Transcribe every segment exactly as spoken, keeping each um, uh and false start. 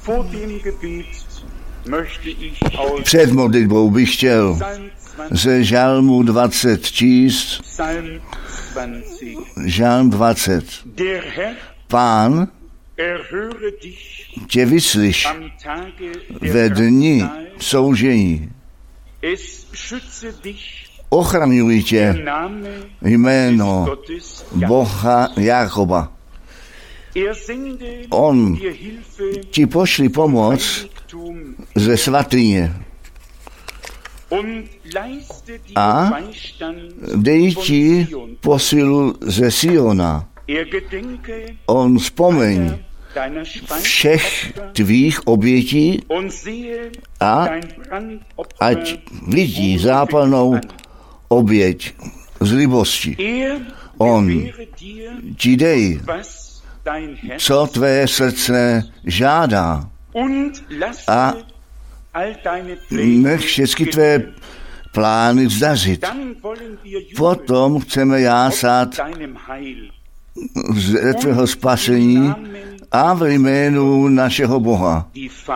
Před modlitbou bych chtěl ze Žalmu dvacet číst. Žalm dvacet. Pán tě vyslyš ve dni soužení. Ochraňuj tě jméno Boha Jákoba. On ti pošli pomoc ze svatyně a dej ti posilu ze Siona. On vzpomeň všech tvých obětí a ať vidí zápalnou oběť z libosti. On ti dej, co tvé srdce žádá, a nech všechny tvé plány zdařit. Potom chceme jásat ze tvého spasení a v jménu našeho Boha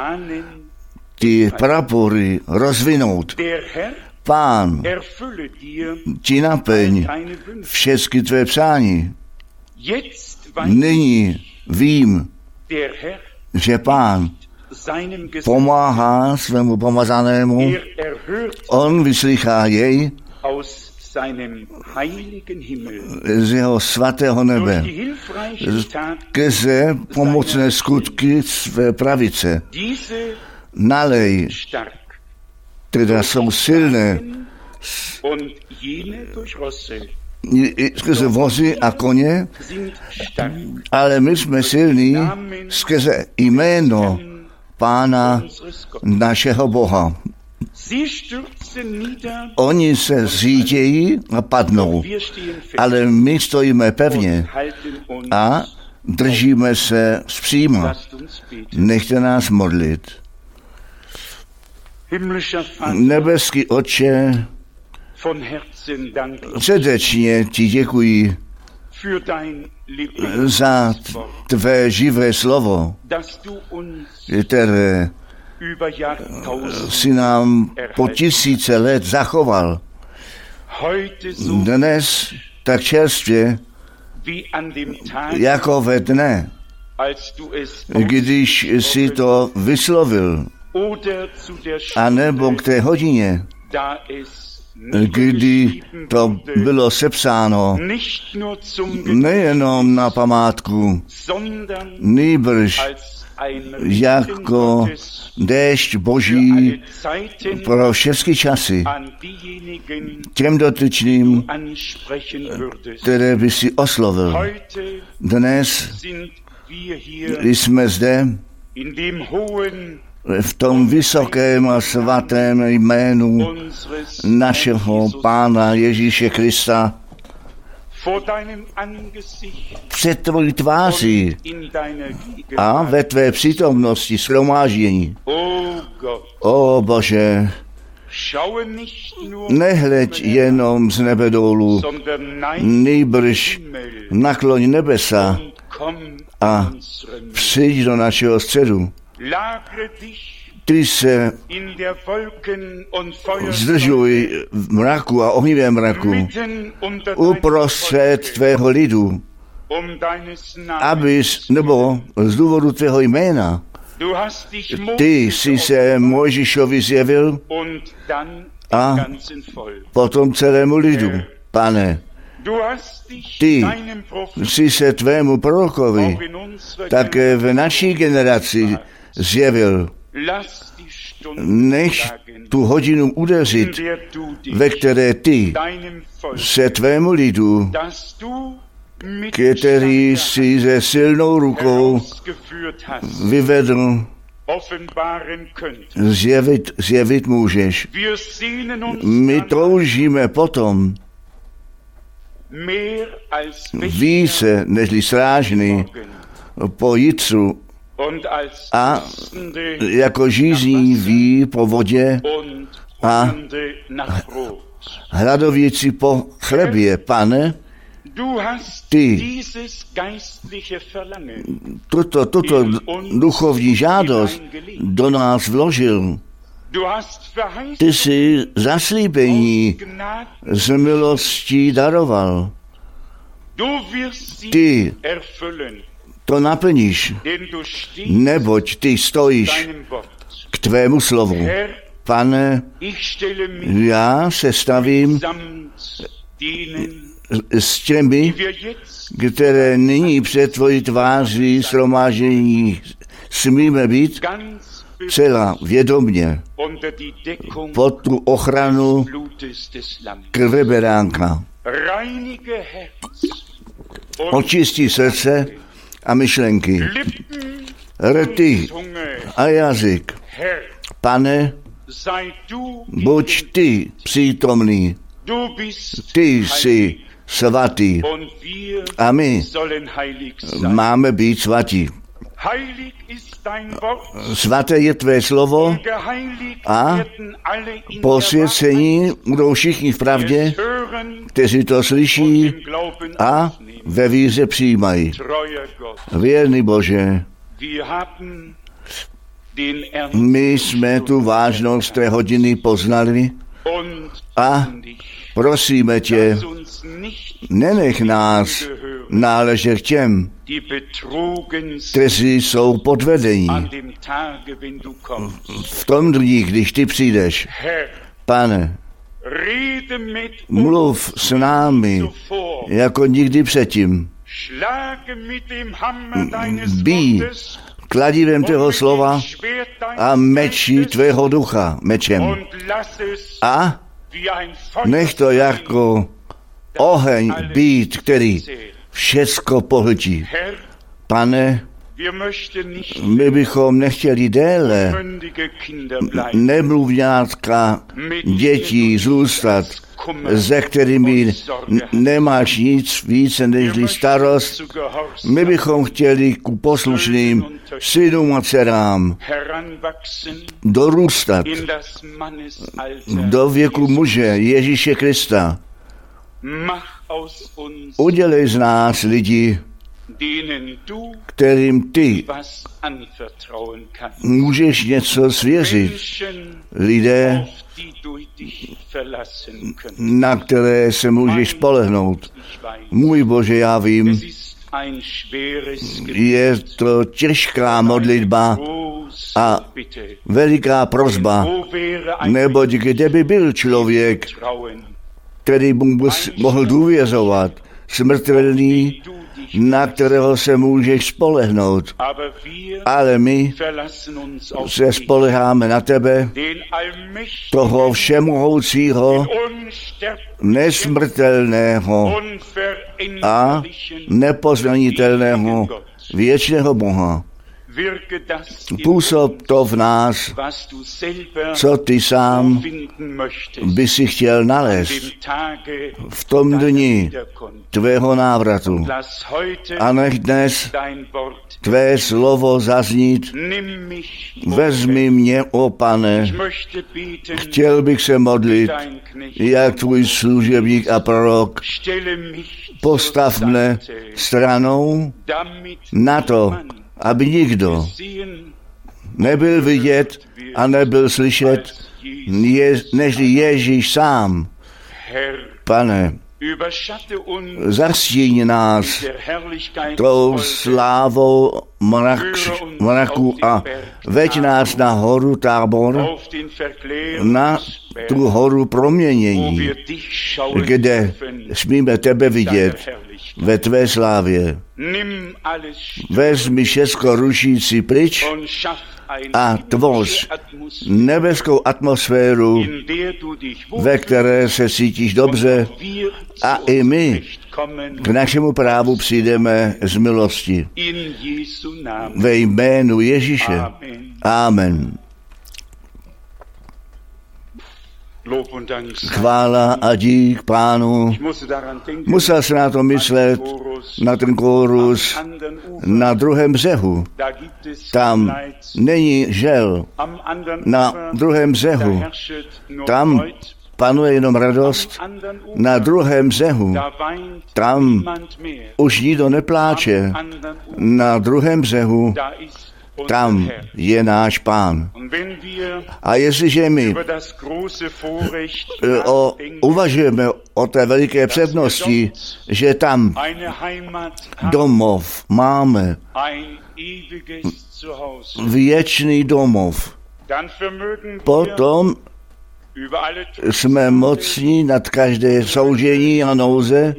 ty prapory rozvinout. Pán ti naplň všechny tvé přání. Nyní vím, že Pán pomáhá svému pomazanému, on vyslychá jej z jeho svatého nebe, skrze pomocné skutky své pravice. Nalej, teda jsou silné, skrze vozy a koně, ale my jsme silní skrze jméno Pána našeho Boha. Oni se zřítějí a padnou, ale my stojíme pevně a držíme se zpříma. Nechte nás modlit. Nebeský Otče, srdečně ti děkuji za tvé živé slovo, které si nám po tisíce let zachoval. Dnes tak čerstvě, jako ve dne, když si to vyslovil, a nebo k té hodině, kdy to bylo sepsáno nejenom na památku, nýbrž jako déšť boží pro všechny časy, těm dotyčným, které by si oslovil. Dnes jsme zde v tom vysokém a svatém jménu našeho Pána Ježíše Krista před tvojí tváří a ve tvé přítomnosti shromáždění. O Bože, nehleď jenom z nebe dolů, nýbrž nakloň nebesa a přijď do našeho středu. Ty se zdržuj v mraku a ohnivém mraku uprostřed tvého lidu, abys, nebo z důvodu tvého jména, ty jsi se Mojžíšovi zjevil a potom celému lidu. Pane, ty jsi se tvému prorokovi také v naší generaci zjevil. Nech tu hodinu udeřit, ve které ty se tvému lidu, který jsi se silnou rukou vyvedl, zjevit, zjevit můžeš. My toužíme potom více nežli srážný po jitřu a jako žízní ví po vodě a hladovící po chlebě. Pane, Ty tuto, tuto duchovní žádost do nás vložil. Ty jsi zaslíbení z milostí daroval. Ty to naplníš, neboť ty stojíš k tvému slovu. Pane, já se stavím s těmi, které nyní před tvojí tváří shromáždění smíme být, celá vědomně pod tu ochranu krve beránka. Očistí srdce a myšlenky, rty a jazyk. Pane, buď ty přítomný, ty jsi svatý a my máme být svatí. Svaté je tvé slovo a posvěcení budou všichni v pravdě, kteří to slyší a ve víře přijímají. Věrný Bože, my jsme tu vážnost té hodiny poznali a prosíme tě, nenech nás náležet těm, kteří jsou podvedení v tom dní, když ty přijdeš. Pane, mluv s námi jako nikdy předtím. Bij kladivem tvého slova a meči tvého ducha mečem. A nech to jako oheň být, který všecko pohltí. Pane, my bychom nechtěli déle nemluvňátka dětí zůstat, ze kterými nemáš nic více než starost. My bychom chtěli ku poslušným synům a dcerám dorůstat do věku muže Ježíše Krista. Udělej z nás lidi, kterým ty můžeš něco svěřit. Lidé, na které se můžeš spolehnout. Můj Bože, já vím, je to těžká modlitba a veliká prosba, neboť kde by byl člověk, který mu mohl důvěřovat, smrtelný, na kterého se můžeš spolehnout. Ale my se spoleháme na tebe, toho všemohoucího, nesmrtelného a nepoznanitelného věčného Boha. Působ to v nás, co ty sám by si chtěl nalézt v tom dni tvého návratu. A nech dnes tvé slovo zaznít. Vezmi mě, o Pane, chtěl bych se modlit, jak tvůj služebník a prorok. Postav mne stranou na to, aby nikdo nebyl vidět a nebyl slyšet, je, než Ježíš sám. Pane, zastíň nás tou slávou mrak, mraku a veď nás na horu Tábor, na tu horu proměnění, kde smíme tebe vidět ve tvé slávě. Vezmi všecko rušící pryč a tvoř nebeskou atmosféru, ve které se cítíš dobře, a i my k našemu právu přijdeme z milosti. Ve jménu Ježíše. Amen. Chvála a dík Pánu. Musel se na to myslet, na ten kórus na druhém břehu. Tam není žel. Na druhém břehu. Tam panuje jenom radost. Na druhém břehu, tam už nikdo nepláče. Na druhém břehu, tam je náš Pán. A jestliže my o, uvažujeme o té veliké přednosti, že tam domov máme, věčný domov, potom jsme mocní nad každé soužení a nouze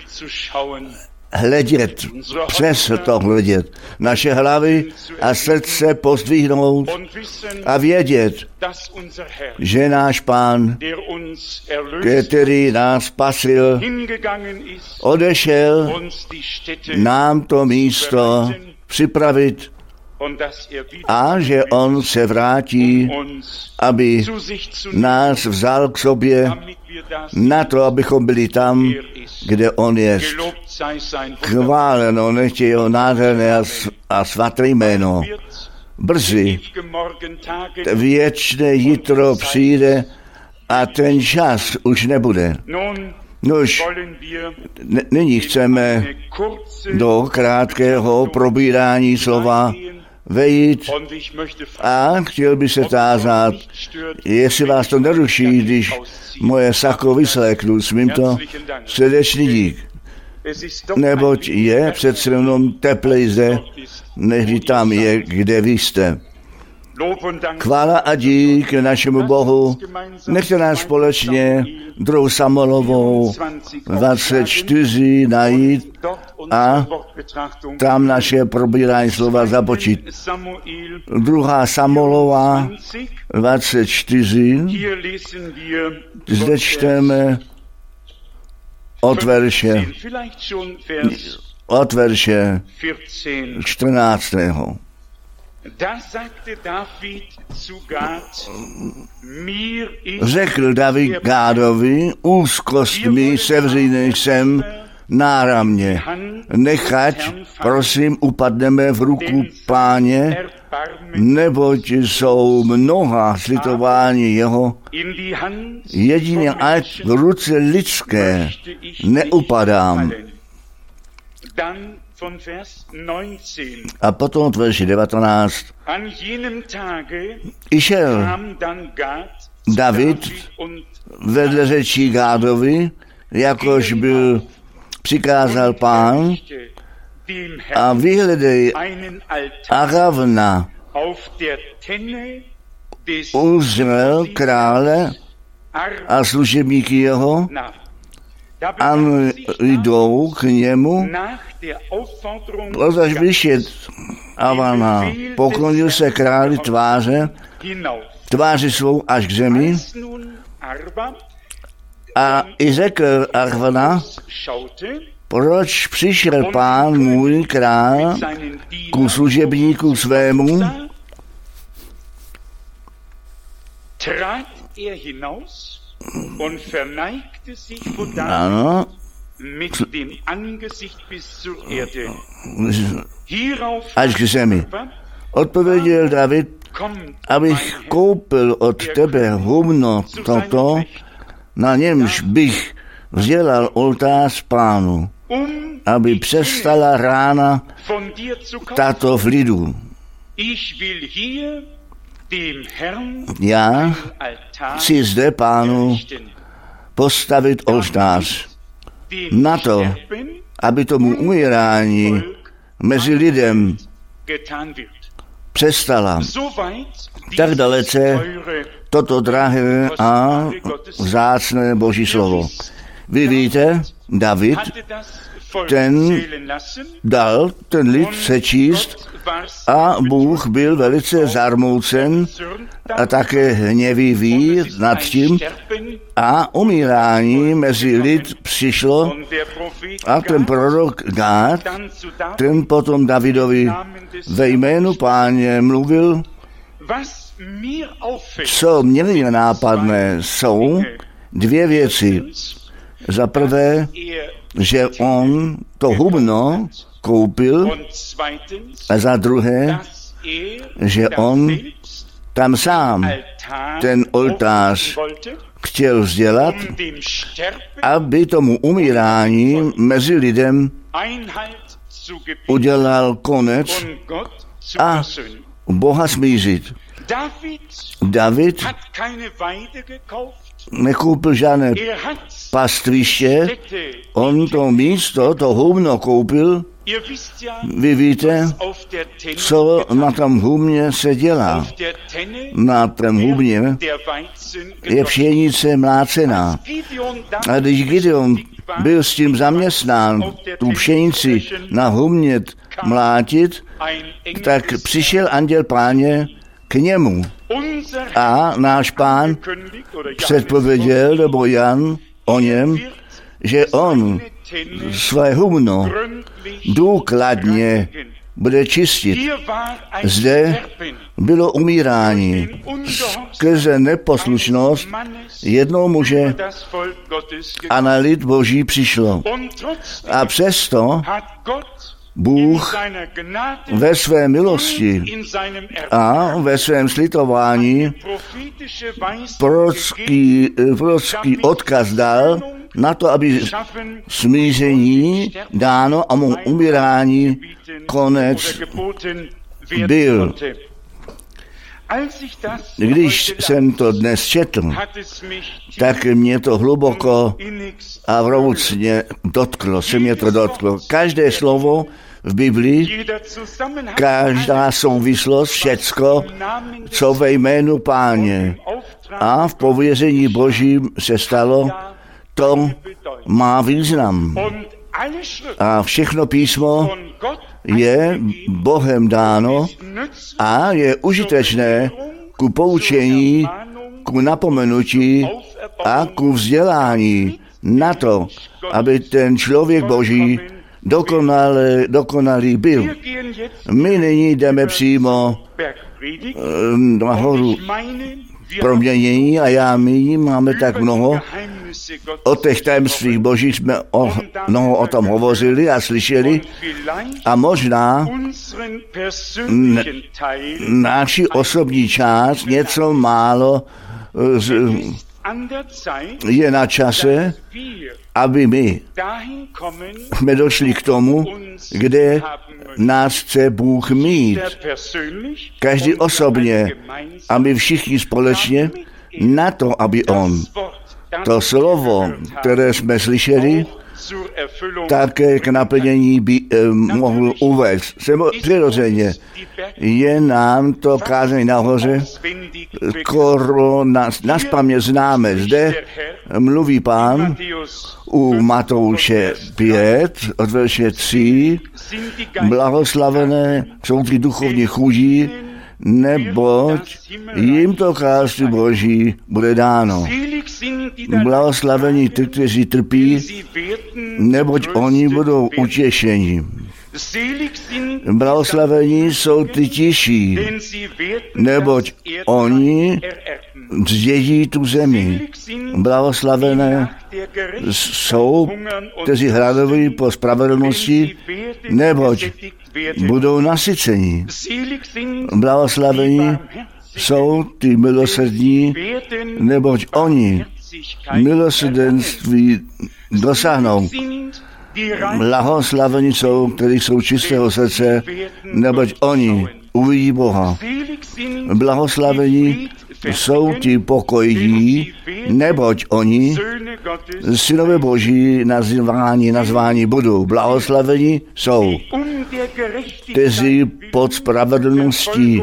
hledět, přes to hledět, naše hlavy a srdce pozdvihnout a vědět, že náš Pán, který nás spasil, odešel nám to místo připravit a že on se vrátí, aby nás vzal k sobě na to, abychom byli tam, kde on je. Chváleno nechť jeho nádherné a svaté jméno. Brzy věčné jitro přijde a ten čas už nebude. Nož, n- nyní chceme do krátkého probírání slova vejít a chtěl by se tázat, jestli vás to neruší, když moje sako vysléknu, smím to, srdečný dík. Neboť je přece jenom teplej zde, než tam je, kde vy jste. Chvála a dík našemu Bohu. Nechte nás společně druhou Samuelovou dvacet čtyři najít a tam naše probírání slova započít. Druhá Samuelova dvacet čtyři. Zde čteme od verše, od verše čtrnáctého. Řekl David Gádovi, úzkostmi sevřený jsem náramně. Nechať, prosím, upadneme v ruku Páně, neboť jsou mnoha slitování jeho, jedině ať v ruce lidské neupadám. A potom od verši devatenáct. Išel David vedle řečí Gádovi, jakož byl přikázal Pán, a vyhledej Aravna uzřel krále a služebníky jeho a jdou k němu, protože vyšet Avana, poklonil se králi tváře, tváři svou až k zemi a i řekl Arvana, proč přišel Pán můj král ku služebníku svému, ano, až k zemi. Odpověděl David, abych koupil od tebe humno toto, na němž bych vzdělal oltář Pánu, aby přestala rána tato v lidu. Já chci zde Pánu postavit oltář na to, aby tomu umírání mezi lidem přestala. Tak dalece toto drahé a vzácné Boží slovo. Vy víte, David, ten dal ten lid sečíst a Bůh byl velice zarmoucen a také hněvivý nad tím a umírání mezi lid přišlo a ten prorok Gád, ten potom Davidovi ve jménu Páně mluvil, co mě nápadné jsou dvě věci. Za prvé, že on to humno koupil a za druhé, že on tam sám ten oltář chtěl vzdělat, aby tomu umírání mezi lidem udělal konec a Boha smířit. David nekoupil žádné pastviště, on to místo, to humno koupil. Vy víte, co na tom humně se dělá. Na tom humně je pšenice mlácená. A když Gideon byl s tím zaměstnán, tu pšenici na humně mlátit, tak přišel anděl Páně k němu. A náš Pán předpověděl, nebo Jan o něm, že on své humno důkladně bude čistit. Zde bylo umírání skrze neposlušnost jednoho muže a na lid Boží přišlo. A přesto Bůh ve své milosti a ve svém slitování prorocký, prorocký odkaz dal na to, aby smíření dáno a mu umírání konec byl. Když jsem to dnes četl, tak mě to hluboko a vroucně dotklo, se mě to dotklo. Každé slovo v Biblii, každá souvislost, všecko, co ve jménu Páně a v pověření Božím se stalo, to má význam. A všechno písmo je Bohem dáno a je užitečné ku poučení, ku napomenutí a ku vzdělání na to, aby ten člověk Boží dokonale, dokonalý byl. My nyní jdeme přímo nahoru proměnění a já my máme tak mnoho. O těch tajemstvích Božích jsme o, mnoho o tom hovořili a slyšeli a možná n- naši osobní část něco málo z, je na čase, aby my jsme došli k tomu, kde nás chce Bůh mít. Každý osobně a my všichni společně na to, aby On to slovo, které jsme slyšeli, také k naplnění by eh, mohl uvést. Přirozeně je nám to kázeň nahoře, skoro nás, nás paměť známe. Zde mluví Pán u Matouše pět, od verše tři, blahoslavené jsou ty duchovní chudí, neboť jim to království Boží bude dáno. Blahoslavení ty, kteří trpí, neboť oni budou utěšeni. Blahoslavení jsou ty tiší, neboť oni zdědí tu zemi. Blahoslavené jsou, kteří hladoví po spravedlnosti, neboť budou nasyceni. Blahoslavení jsou ty milosrdní, neboť oni milosrdenství dosáhnou. Blahoslavení jsou, kteří jsou čistého srdce, neboť oni uvidí Boha. Blahoslavení jsou ti pokojní, neboť oni synové Boží nazvání, nazvání budou. Blahoslavení jsou, kteří pod spravedlností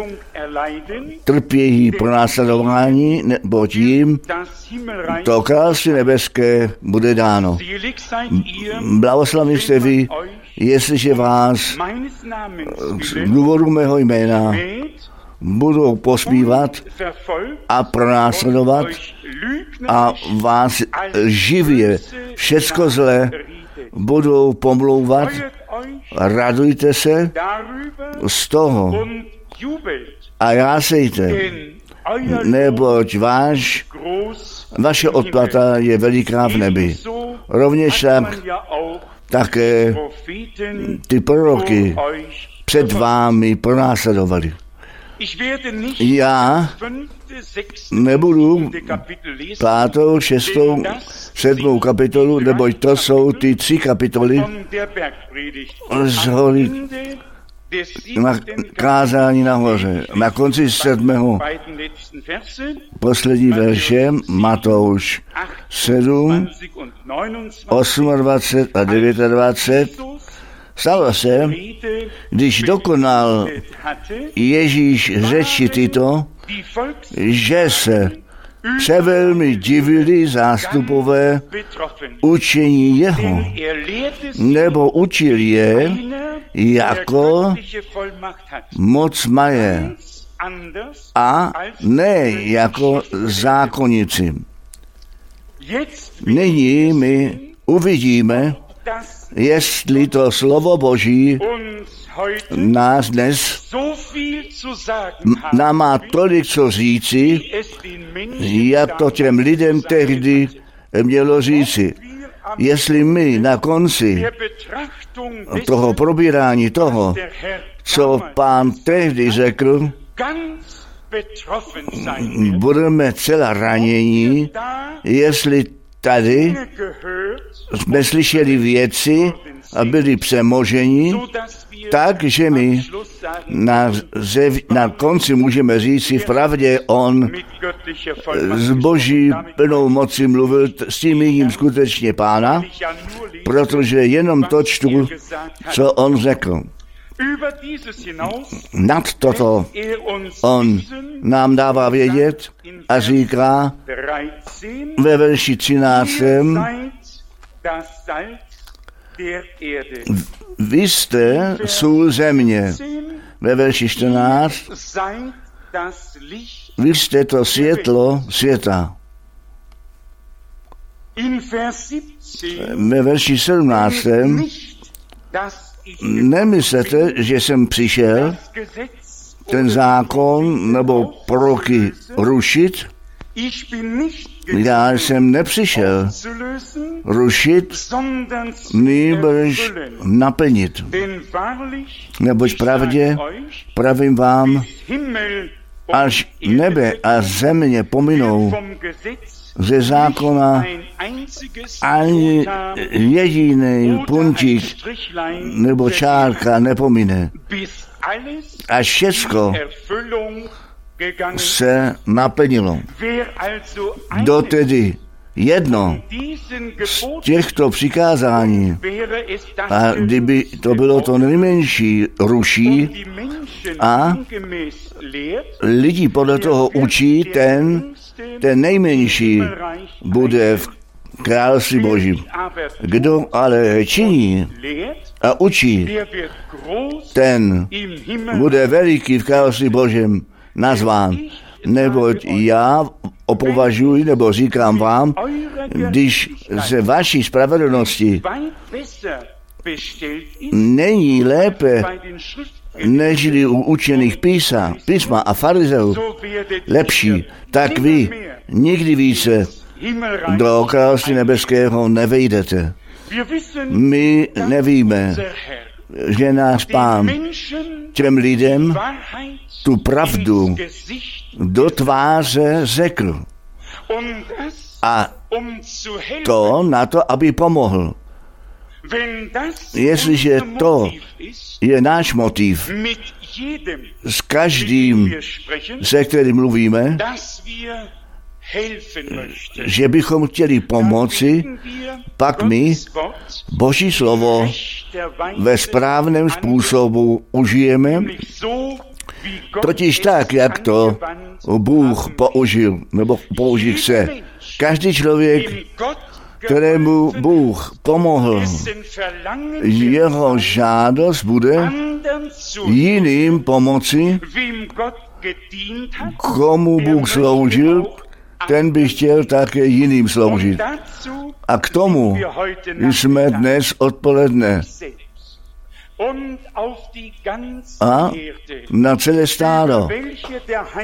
trpějí pronásledování, neboť jim to království nebeské bude dáno. Blahoslavní jste vy, jestliže vás z důvodu mého jména budou posmívat a pronásledovat a vás živě všecko zlé budou pomlouvat, radujte se z toho a jásejte, neboť váš, vaše odplata je veliká v nebi. Rovněž tak také ty proroky před vámi pronásledovali. Já nebudu pátou, šestou, sedmou kapitolu, neboť to jsou ty tři kapitoly z hory na kázání nahoře. Na konci sedmého poslední verše Matouš sedm, dvacet osm a dvacet devět. Stalo se, když dokonal Ježíš řeči tyto, že se převelmi divili zástupové učení jeho, nebo učil je, jako moc maje, a ne jako zákonníci. Nyní my uvidíme, jestli to slovo Boží nás dnes nám má tolik co říci, jak to těm lidem tehdy mělo říci. Jestli my na konci toho probírání toho, co Pán tehdy řekl, budeme celá ranění, jestli tady jsme slyšeli věci a byli přemoženi, tak, že my na, zev, na konci můžeme říct si, v pravdě on z Boží plnou moci mluvil s tím jedním skutečně Pána, protože jenom to čtu, co on řekl. Nad toto on nám dává vědět a říká ve verši třináctém, vy jste sůl země. Ve verši čtrnáct, vy jste to světlo světa. Ve verši sedmnáctém, nemyslete, že jsem přišel ten zákon nebo proroky rušit. Já jsem nepřišel rušit, nýbrž naplnit. Neboť pravdě pravím vám, až nebe a země pominou, ze zákona ani jediný puntík nebo čárka nepomine. A všecko se naplnilo. Kdo tedy jedno z těchto přikázání, a kdyby to bylo to nejmenší, ruší a lidi podle toho učí, ten, ten nejmenší bude v království Božím. Kdo ale činí a učí, ten bude veliký v království Božím nazván. Neboť já opovažuji, nebo říkám vám, když se vaší spravedlnosti není lépe nežli u učených písa, písma a farizeů lepší, tak vy nikdy více do království nebeského nevejdete. My nevíme, že náš Pán těm lidem tu pravdu do tváře řekl. A to na to, aby pomohl. Jestliže to je náš motiv, s každým, se kterým mluvíme, že bychom chtěli pomoci, pak my Boží slovo ve správném způsobu užijeme, totiž tak, jak to Bůh použil, nebo použil chce. Každý člověk, kterému Bůh pomohl, jeho žádost bude jiným pomoci, komu Bůh sloužil, ten by chtěl také jiným sloužit. A k tomu jsme dnes odpoledne a na celé stádo,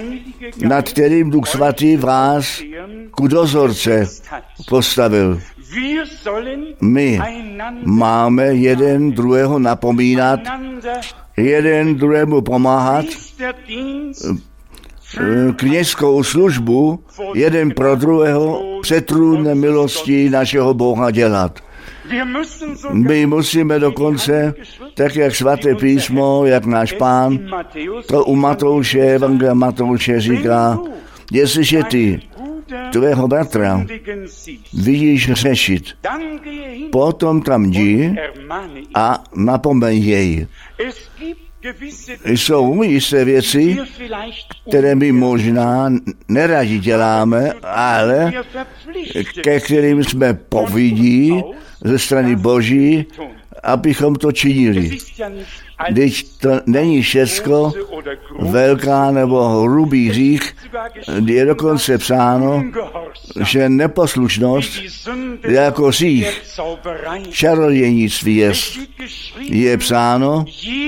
nad kterým Duch Svatý vás ku dozorce postavil. My máme jeden druhého napomínat, jeden druhému pomáhat, kněžskou službu jeden pro druhého před trůnem milosti našeho Boha dělat. My musíme dokonce, tak jak svaté písmo, jak náš Pán, to u Matouše, Evangelia Matouše říká, jestliže ty tvého bratra vidíš řešit, potom tam jdi a napomeň jej. Jsou jisté věci, které my možná neradi děláme, ale ke kterým jsme povinni ze strany Boží, abychom to činili. Když to není všecko velká nebo hrubý hřích, je dokonce psáno, že neposlušnost jako hřích čarodějnictví je, je psáno,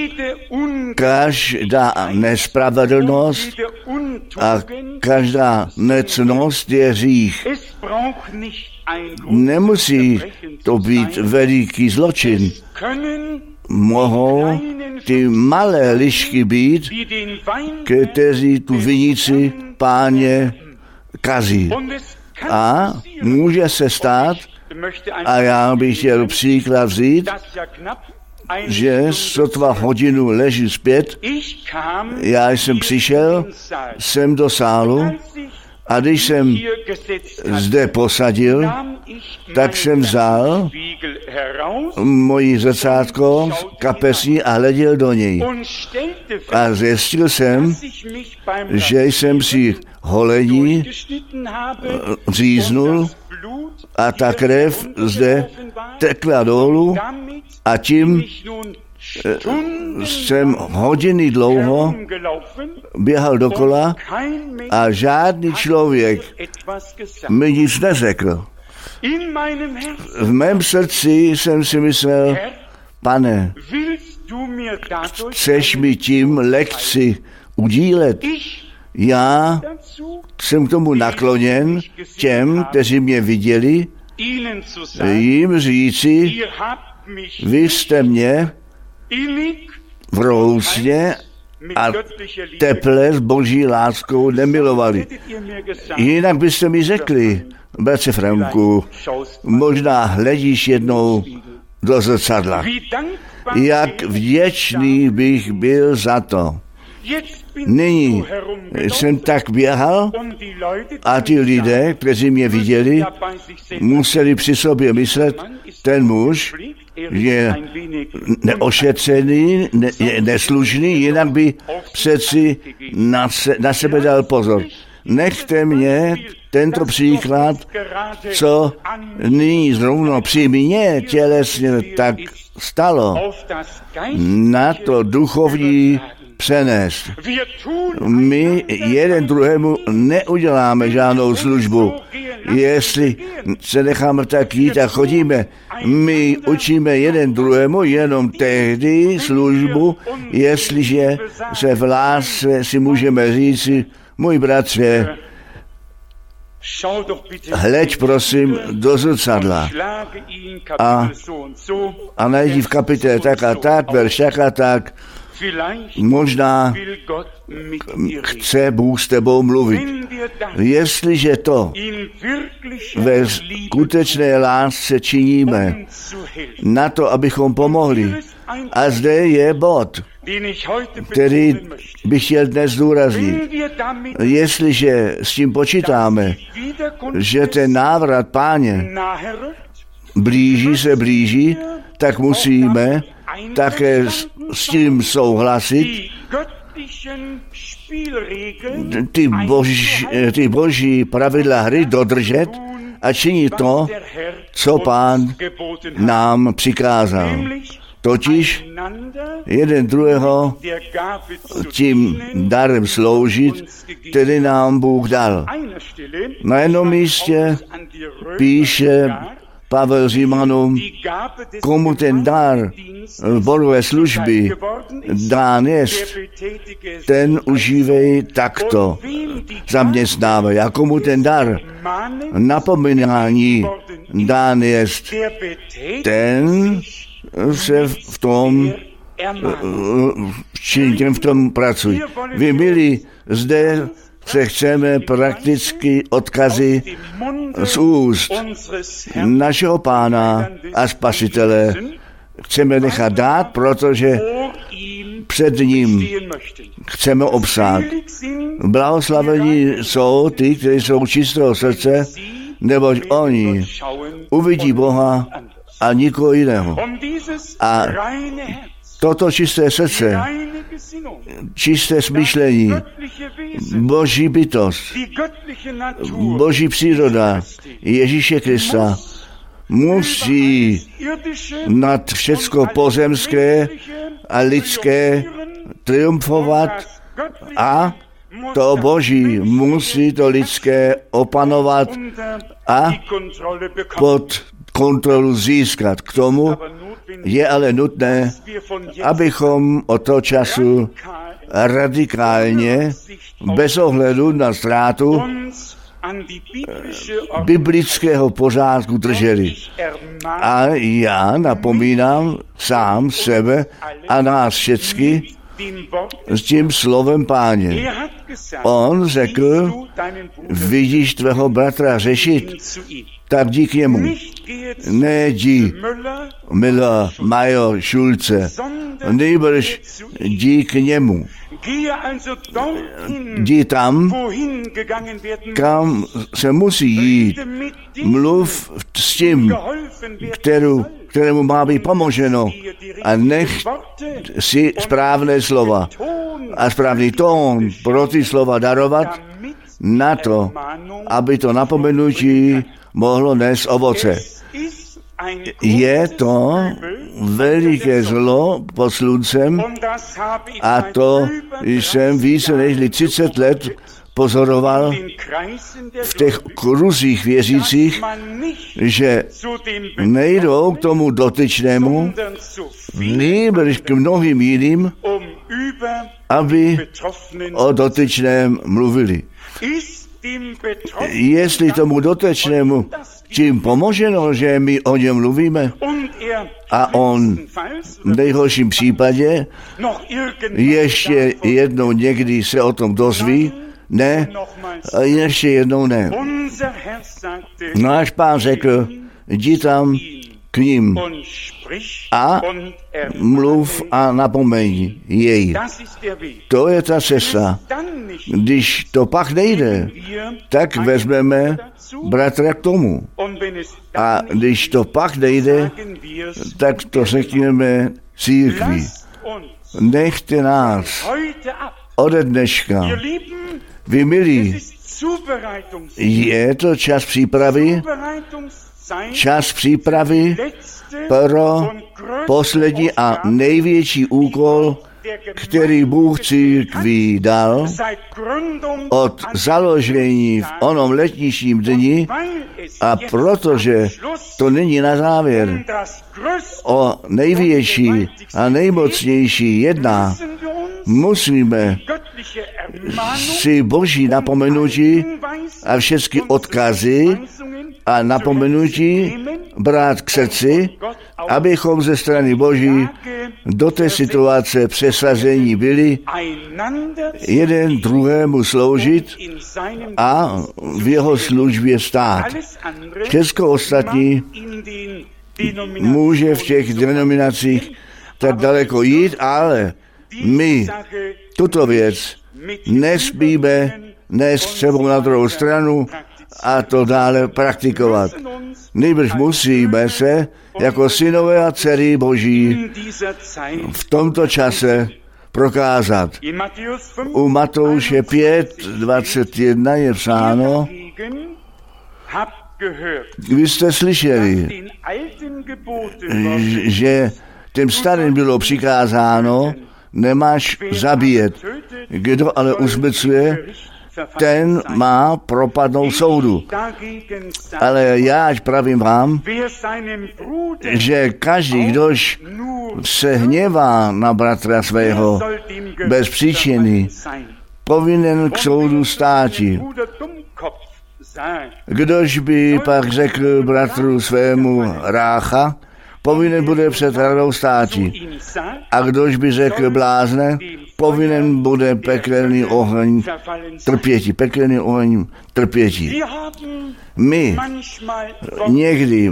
každá nespravedlnost a každá necnost je hřích. Nemusí to být veliký zločin. Mohou ty malé lišky být, kteří tu vinici Páně kazí. A může se stát, a já bych chtěl příklad vzít, že sotva hodinu leží zpět, já jsem přišel sem do sálu a když jsem zde posadil, tak jsem vzal moji zrcátko z kapesy a hleděl do něj. A zjistil jsem, že jsem si holení říznul a ta krev zde tekla dolů a tím jsem hodiny dlouho běhal dokola a žádný člověk mi nic neřekl. V mém srdci jsem si myslel, Pane, chceš mi tím lekci udílet? Já jsem k tomu nakloněn těm, kteří mě viděli, jim říci, vy jste mě vrousně a teple s Boží láskou nemilovali. Jinak byste mi řekli, bratře Franku, možná hledíš jednou do zrcadla. Jak vděčný bych byl za to. Nyní jsem tak běhal a ti lidé, kteří mě viděli, museli při sobě myslet, ten muž je neošetřený, ne, je neslušný, jinak by přeci na, se, na sebe dal pozor. Nechte mě tento příklad, co nyní zrovna při mně tělesně tak stalo, na to duchovní přenést. My jeden druhému neuděláme žádnou službu. Jestli se necháme tak jít a chodíme, my učíme jeden druhému jenom tehdy službu, jestliže se v lásce si můžeme říci, můj bratře, hleď prosím do zrcadla a, a najdi v kapitole tak a tak, verš tak a tak, možná chce Bůh s tebou mluvit. Jestliže to ve skutečné lásce činíme na to, abychom pomohli. A zde je bod, který bych chtěl dnes zdůraznit. Jestliže s tím počítáme, že ten návrat Páně blíží se blíží, tak musíme také s, s tím souhlasit, ty boží, ty boží pravidla hry dodržet a činit to, co Pán nám přikázal. Totiž jeden druhého tím darem sloužit, který nám Bůh dal. Na jednom místě píše Pavel Římanům, komu ten dar zborové služby dán jest, ten užívej takto, zaměstnávej. A komu ten dar napomínání dán jest, ten se v tom činím v tom pracují. Vy, milí, zde se chceme prakticky odkazy z úst našeho Pána a Spasitele chceme nechat dát, protože před ním chceme obsát. Blahoslavení jsou ty, kteří jsou čistého srdce, neboť oni uvidí Boha a nikoho jiného. A toto čisté srdce, čisté smýšlení, Boží bytost, Boží příroda Ježíše Krista musí nad všecko pozemské a lidské triumfovat a to Boží musí to lidské opanovat a pod kontrolu získat. K tomu je ale nutné, abychom od toho času radikálně, bez ohledu na ztrátu biblického pořádku drželi. A já napomínám sám sebe a nás všechny s tím slovem Páně. On řekl, vidíš tvého bratra řešit, tak jdi k němu. Ne jdi Müller, Mayer, Schulze, nejbrž jdi k němu. Jdi tam, kam se musí jít. Mluv s tím, kterou, kterému má být pomoženo. A nech si správné slova a správný tón pro ty slova darovat na to, aby to napomenutí mohlo nést ovoce. Je to veliké zlo pod sluncem a to jsem více než třicet let pozoroval v těch kruzích věřících, že nejdou k tomu dotyčnému, nýbrž k mnohým jiným, aby o dotyčném mluvili. Jestli tomu dotyčnému tím pomoženo, že my o něm mluvíme a on v nejhorším případě ještě jednou někdy se o tom dozví, ne, a ještě jednou ne. Náš Pán řekl, jdi tam k ním a mluv a napomeň jej. To je ta cesta. Když to pak nejde, tak vezmeme bratra k tomu. A když to pak nejde, tak to řekneme církvi. Nechte nás ode dneška. Vy milí, je to čas přípravy, čas přípravy pro poslední a největší úkol, který Bůh církví dal od založení v onom letničním dni, a protože to není na závěr, o největší a nejmocnější jedná, musíme si Boží napomenutí a všechny odkazy a napomenutí brát k srdci, abychom ze strany Boží do té situace přesazení byli, jeden druhému sloužit a v jeho službě stát. Všechno ostatní může v těch denominacích tak daleko jít, ale my tuto věc nesmíme nést sebou na druhou stranu a to dále praktikovat. Nejbrž musíme se jako synové a dcery Boží v tomto čase prokázat. U Matouše pět dvacet jedna je psáno, vy jste slyšeli, že těm starým bylo přikázáno, nemáš zabíjet. Kdo ale usmrcuje, ten má propadnout soudu. Ale já pravím vám, že každý, kdož se hněvá na bratra svého bez příčiny, povinen k soudu státi. Kdož by pak řekl bratru svému Rácha, povinen bude před radou státi. A kdož by řekl blázne, povinen bude pekelný oheň trpěti. Pekelný oheň trpěti. My někdy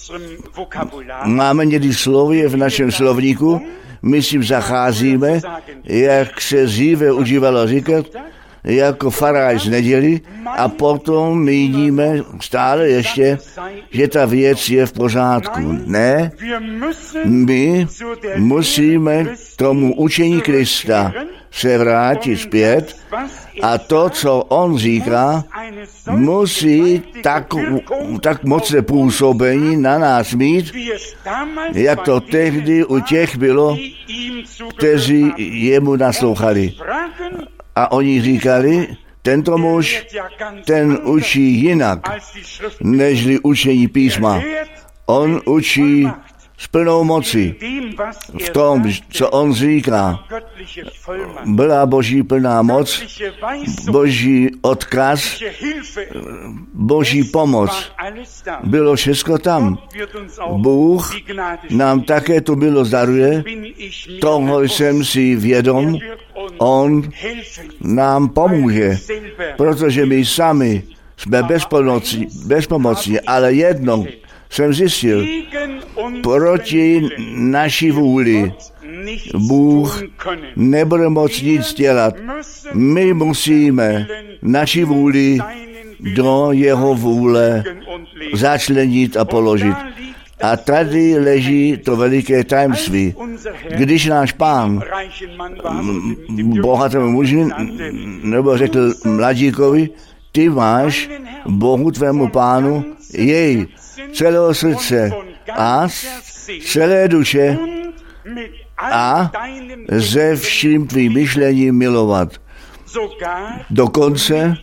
máme někdy slovy v našem slovníku, my s tím zacházíme, jak se dříve užívalo říkat, jako farář z neděli, a potom my vidíme stále ještě, že ta věc je v pořádku. Ne, my musíme tomu učení Krista se vrátit zpět a to, co on říká, musí tak, tak mocné působení na nás mít, jak to tehdy u těch bylo, kteří jemu naslouchali. A oni říkali, tento muž, ten učí jinak, nežli učení písma. On učí s plnou moci v tom, co on říká. Byla boží plná moc, boží odkaz, boží pomoc. Bylo všechno tam. Bůh nám také to bylo zdaruje, toho jsem si vědom, on nám pomůže, protože my sami jsme bezpomocní, bezpomocní, ale jednou jsem zjistil, proti naší vůli Bůh nebude moct nic dělat. My musíme naši vůli do jeho vůle začlenit a položit. A tady leží to veliké tajemství. Když náš Pán bohatému muži nebo řekl mladíkovi, ty máš Bohu tvému Pánu jej celého srdce a celé duše a ze vším tvým myšlením milovat. Dokonce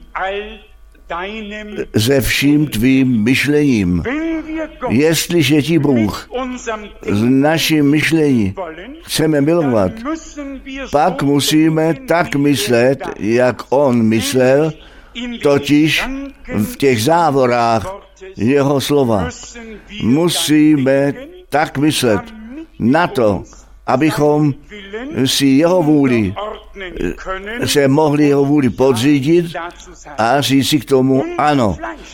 ze vším tvým myšlením. Jestliže ti Bůh z naším myšlení chceme milovat, pak musíme tak myslet, jak on myslel, totiž v těch závorách jeho slova. Musíme tak myslet na to, abychom si jeho vůli se mohli jeho vůli podřídit a říct si k tomu ano.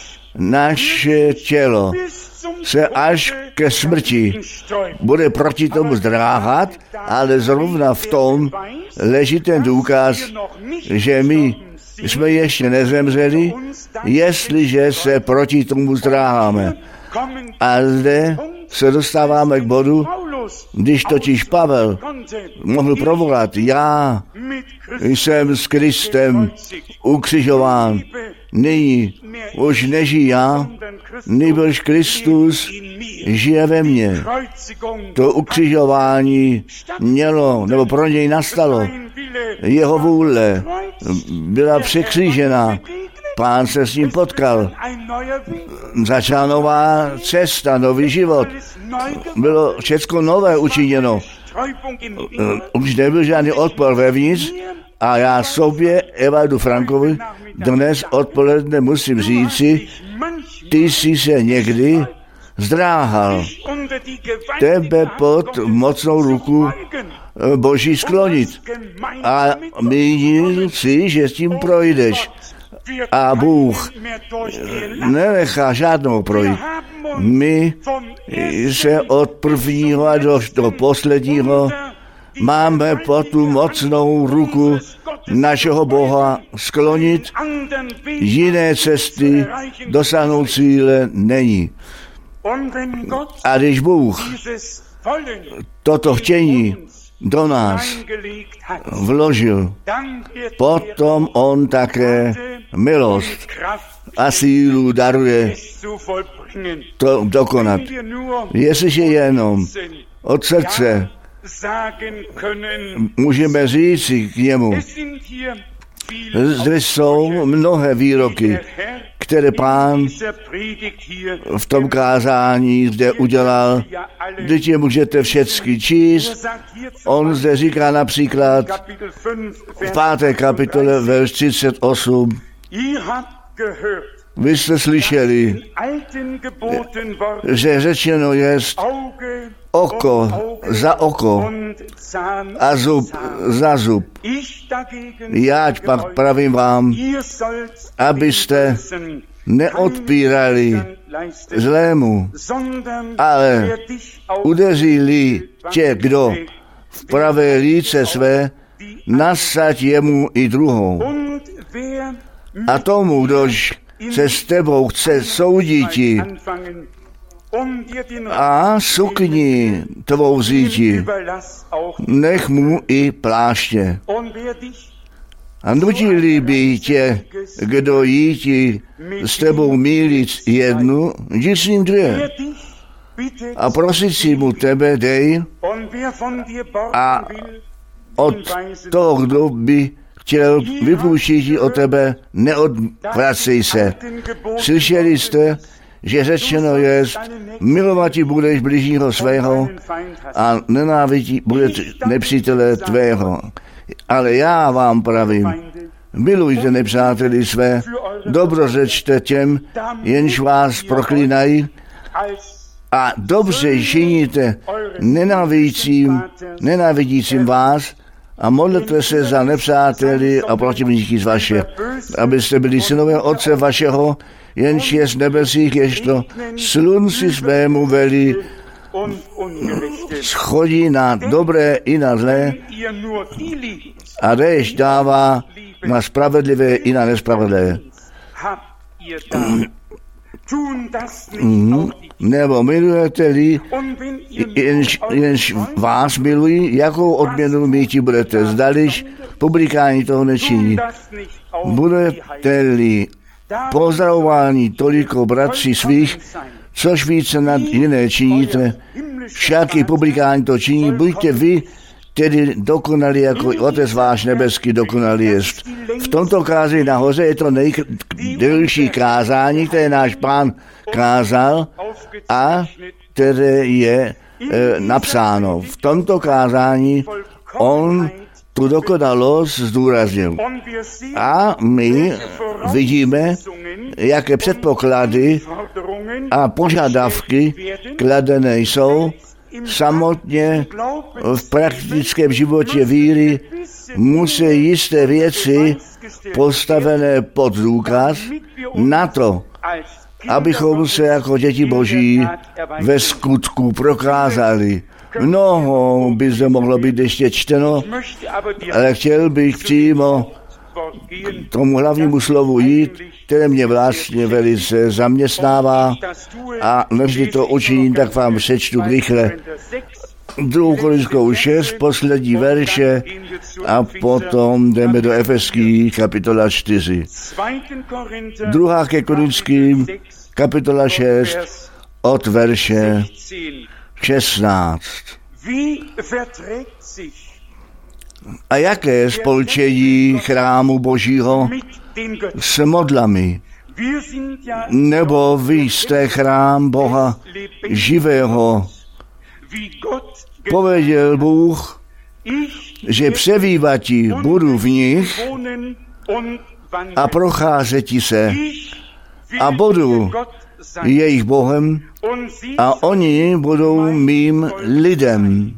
Naše tělo se až ke smrti bude proti tomu zdráhat, ale zrovna v tom leží ten důkaz, že my jsme ještě nezemřeli, jestliže se proti tomu zdráháme. A zde se dostáváme k bodu, když totiž Pavel mohl provolat, já jsem s Kristem ukřižován, nyní už nežijí já, nýbrž Kristus žije ve mně. To ukřižování mělo, nebo pro něj nastalo. Jeho vůle byla překřížena. Pán se s ním potkal. Začala nová cesta, nový život. Bylo všecko nové učiněno. Už nebyl žádný odpor vevnitř a já sobě, Evaldu Frankovi, dnes odpoledne musím říci, ty jsi se někdy zdráhal. Tebe pod mocnou ruku Boží sklonit. A mínil si, že s tím projdeš. A Bůh nenechá žádnou projít. My se od prvního a do, do posledního máme pod tu mocnou ruku našeho Boha sklonit. Jiné cesty dosáhnout cíle není. A když Bůh toto chtění do nás vložil, potom on také milost a sílu daruje to dokonat. Jestliže jenom od srdce můžeme říct k němu, zde jsou mnohé výroky, které Pán v tom kázání zde udělal. Vždyť je můžete všechny číst. On zde říká například v páté kapitole, verš třicet osm. Vy jste slyšeli, že řečeno jest oko za oko a zub za zub. Jáť pak pravím vám, abyste neodpírali zlému, ale udeří-li tě kdo v pravé líce své, nasaď jemu i druhou. A tomu, kdož se s tebou chce soudíti a sukni tvou vzíti, nech mu i pláště. A nutili by tě, kdo jíti s tebou mílit jednu, jdi s ním dvě. A prosit si mu tebe dej a od toho, kdo by chtěl vypůjčit o tebe, neodvracej se. Slyšeli jste, že řečeno je, milovat budeš bližního svého a nenávidí bude nepřítele tvého. Ale já vám pravím, milujte nepřáteli své, dobrořečte těm, jenž vás proklínají, a dobře činíte nenávidícím, nenávidícím vás a modlete se za nepřáteli a protivníky z vaše, abyste byli synové Otce vašeho, jenž je z nebesích, ježto slunci svému velí, schodí na dobré i na zlé a déšť dává na spravedlivé i na nespravedlivé. Mm, nebo milujete-li, jenž, jenž vás milují, jakou odměnu míti budete, zdališ publikáni toho nečiní. Budete-li pozdravováni toliko bratří svých, což více nad jiné činíte, všaký publikáni to činí, buďte vy tedy dokonalí, jako Otec váš nebeský dokonalý jest. V tomto kázání nahoře je to nejdelší kázání, které náš Pán kázal a které je e, napsáno. V tomto kázání on tu dokonalost zdůraznil. A my vidíme, jaké předpoklady a požadavky kladené jsou samotně v praktickém životě víry, musí jisté věci postavené pod důkaz na to, abychom se jako děti Boží ve skutku prokázali. Mnoho by zde mohlo být ještě čteno, ale chtěl bych přímo k tomu hlavnímu slovu jít, které mě vlastně velice zaměstnává a než to učiním, tak vám přečtu rychle druhou Korintskou šest, poslední verše a potom jdeme do Efeský kapitola čtyři. Druhá ke Korinským kapitola šest od verše šestnáct. A jaké spolčení chrámu Božího s modlami? Nebo vy jste chrám Boha živého. Poveděl Bůh, že přebývatí budu v nich a procházeti se a budu jejich Bohem a oni budou mým lidem.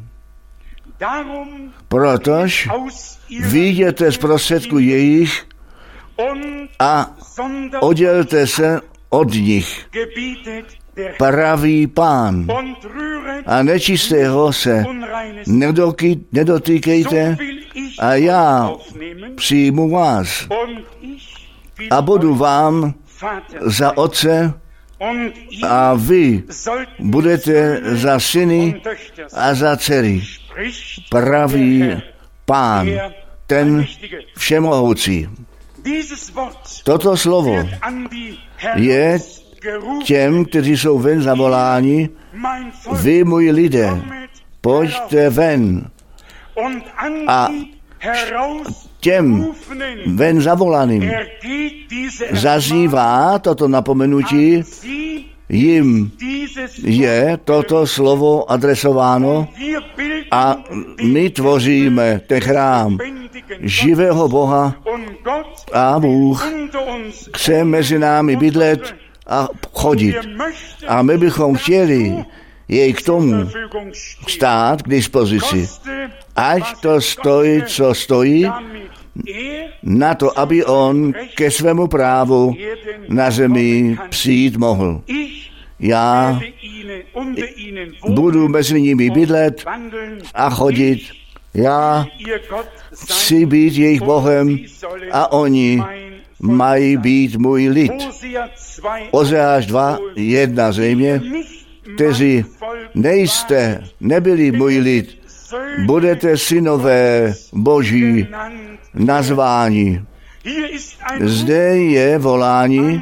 Protož vyjděte z prostředku jejich a oddělte se od nich, praví Pán. A nečistého se nedoky, nedotýkejte a já přijmu vás a budu vám za otce a vy budete za syny a za dcery, praví Pán, ten všemohoucí. Toto slovo je těm, kteří jsou ven zavoláni, vy, moji lidé, pojďte ven. A těm ven zavolaným zazývá toto napomenutí, jim je toto slovo adresováno a my tvoříme ten chrám živého Boha a Bůh chce mezi námi bydlet a chodit. A my bychom chtěli jej k tomu stát k dispozici. Ať to stojí, co stojí, na to, aby on ke svému právu na zemi přijít mohl. Já budu mezi nimi bydlet a chodit. Já chci být jejich Bohem a oni mají být můj lid. Ozeáš dva, jedna zřejmě, kteří nejste, nebyli můj lid, budete synové Boží nazváni. Zde je volání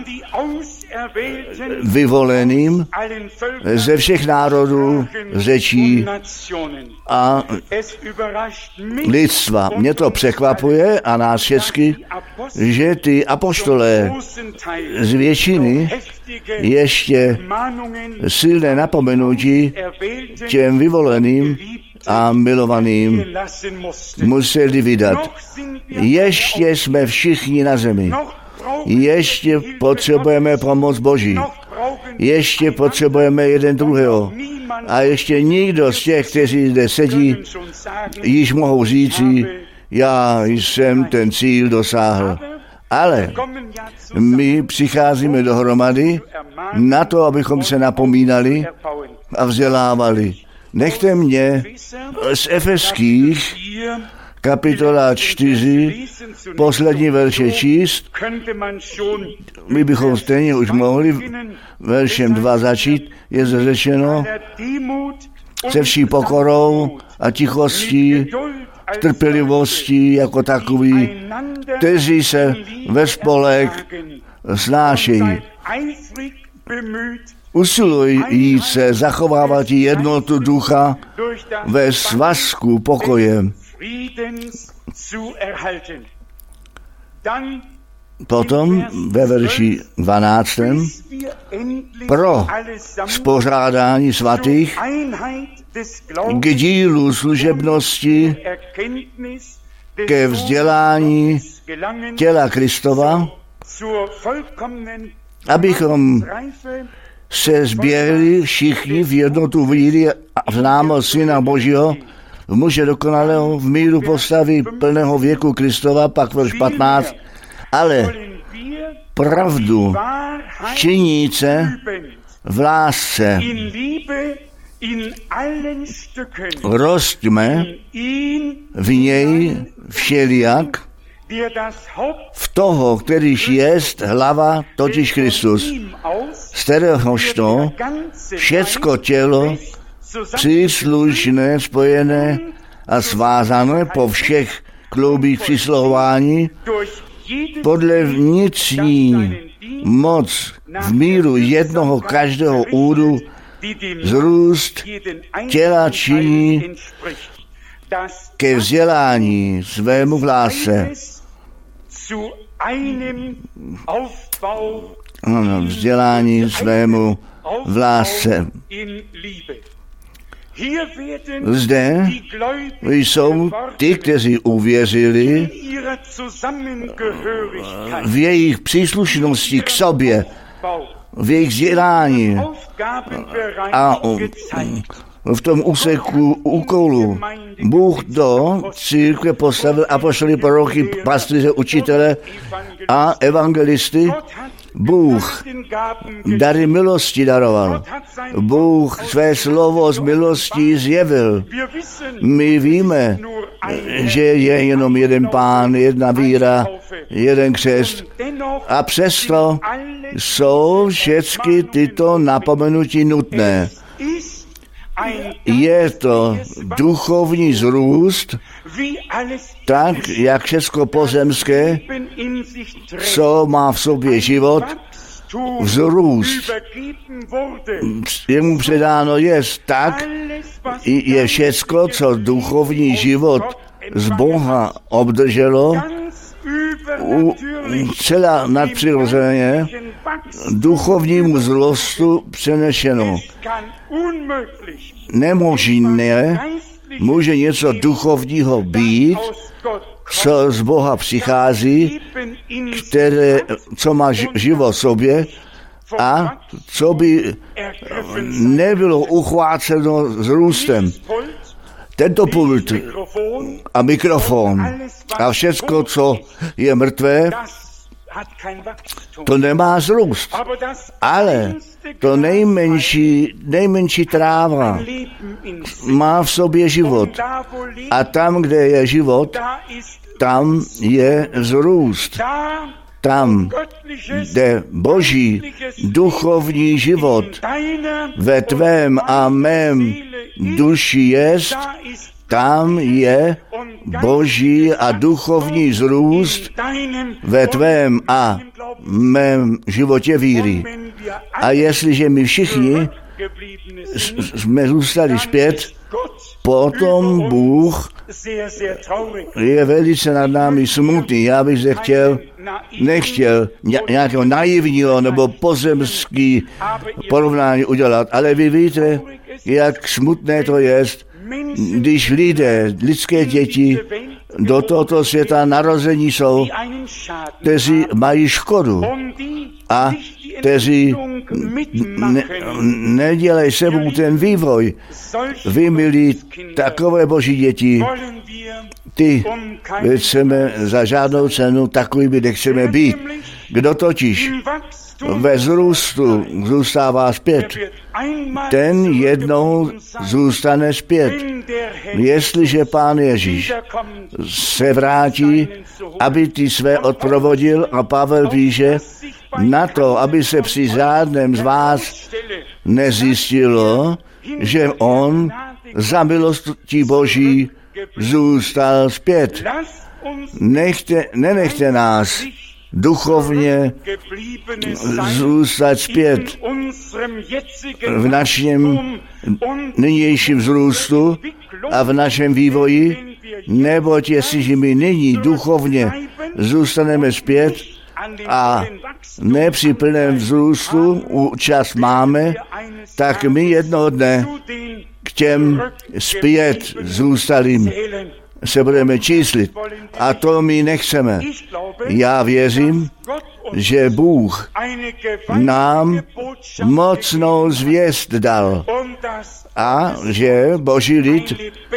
vyvoleným ze všech národů, řečí a lidstva. Mě to překvapuje a nás všechny, že ty apoštolé z většiny ještě silné napomenutí těm vyvoleným a milovaným museli vydat. Ještě jsme všichni na zemi. Ještě potřebujeme pomoc Boží. Ještě potřebujeme jeden druhého. A ještě nikdo z těch, kteří zde sedí, již mohou říci, já jsem ten cíl dosáhl. Ale my přicházíme dohromady na to, abychom se napomínali a vzdělávali. Nechte mě z Efeských kapitola čtyři, poslední verše číst. My bychom stejně už mohli veršem dva začít. Je zde řečeno, se vší pokorou a tichostí, trpělivostí jako takový, kteří se ve spolek snášejí. Usilují se zachovávat jednotu ducha ve svazku pokojem. Potom ve verši dvanáctém pro spořádání svatých k dílu služebnosti, ke vzdělání těla Kristova, abychom se sběrili všichni v jednotu víry a známo Syna Božího, v muže dokonalého, v míru postavy plného věku Kristova, pak verš patnáct, ale pravdu činíce v lásce rostme v něj všelijak v toho, kterýž jest hlava, totiž Kristus, z kteréhož to všecko tělo příslušné, spojené a svázané po všech kloubích přisluhování podle vnitřní moc v míru jednoho každého údu zrůst těla činí ke vzdělání svému v lásce. Ano, vzdělání svému v lásce. Zde jsou ty, kteří uvěřili v jejich příslušnosti k sobě, v jejich vzdělání a v tom úseku úkolu. Bůh do církve postavil apoštoly, proroky, pastýře, učitele a evangelisty. Bůh dary milosti daroval. Bůh své slovo z milostí zjevil. My víme, že je jenom jeden Pán, jedna víra, jeden křest. A přesto jsou všechny tyto napomenutí nutné. Je to duchovní zrůst, tak jak všechno pozemské, co má v sobě život, vzrůst. Jemu předáno je tak, je všecko, co duchovní život z Boha obdrželo, u, celá nadpřirozeně duchovnímu vzrostu přenešeno. Nemožné může něco duchovního být co z Boha přichází, které, co má život v sobě a co by nebylo uchváceno s růstem. Tento pult a mikrofon a všecko, co je mrtvé, to nemá zrůst. Ale to nejmenší, nejmenší tráva má v sobě život. A tam, kde je život, tam je vzrůst. Tam, kde boží duchovní život ve tvém a mém duši jest, tam je boží a duchovní zrůst ve tvém a mém životě víry. A jestliže my všichni jsme zůstali zpět, potom Bůh je velice nad námi smutný. Já bych se chtěl, nechtěl nějakého naivního nebo pozemský porovnání udělat, ale vy víte, jak smutné to je, když lidé, lidské děti do tohoto světa narození jsou, kteří mají škodu a kteří ne, nedělají sebou ten vývoj. Vy, milí, takové boží děti, ty chceme za žádnou cenu, takový by nechceme být. Kdo totiž ve zrůstu zůstává zpět, ten jednou zůstane zpět. Jestliže Pán Ježíš se vrátí, aby ty své odprovodil, a Pavel píše, na to, aby se při žádném z vás nezjistilo, že on za milostí Boží zůstal zpět. Nechte, nenechte nás duchovně zůstat zpět v našem nynějším vzrůstu a v našem vývoji, neboť jestliže my nyní duchovně zůstaneme zpět a ne při plném vzrůstu čas máme, tak my jednoho dne k těm zpět zůstalým se budeme číslit. A to my nechceme. Já věřím, že Bůh nám mocnou zvěst dal a že Boží lid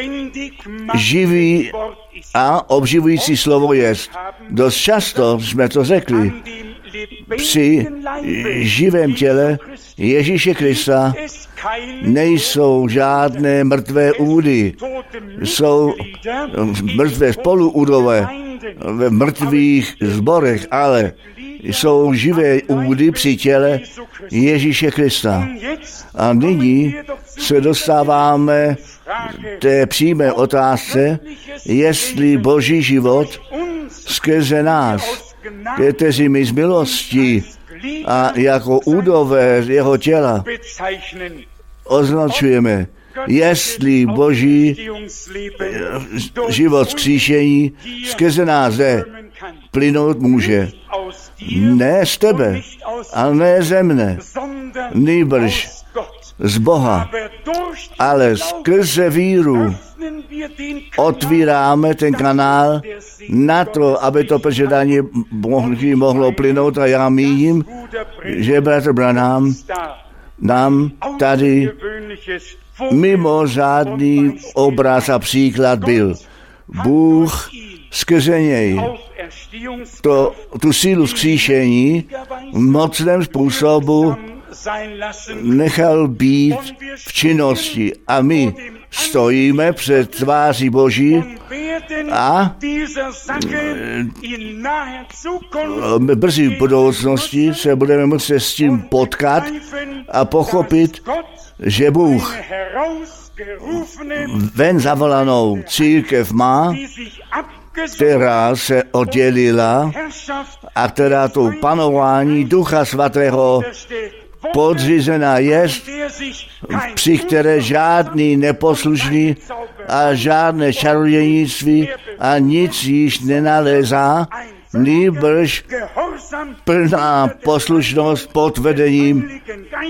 živý a obživující slovo jest. Dost často jsme to řekli. Při živém těle Ježíše Krista nejsou žádné mrtvé údy. Jsou mrtvé spoluúdové v mrtvých zborech, ale jsou živé údy při těle Ježíše Krista. A nyní se dostáváme té přímé otázce, jestli Boží život skrze nás, kteří my z milostí a jako údové jeho těla označujeme, jestli Boží život vzkříšení skrze nás zde plynout může. Ne z tebe, ale ne ze mne, nýbrž z Boha, ale skrze víru otvíráme ten kanál na to, aby to požadání mohlo plynout, a já míním, že bratr Branham nám tady mimořádný obraz a příklad byl. Bůh skrze něj to, tu sílu vzkříšení v mocném způsobu nechal být v činnosti a my stojíme před tváří Boží a v brzy budoucnosti se budeme muset s tím potkat a pochopit, že Bůh ven zavolanou církev má, která se oddělila a která to panování Ducha Svatého podřízená jest, při které žádný neposlušný a žádné čarodějnictví a nic již nenalézá, nýbrž plná poslušnost pod vedením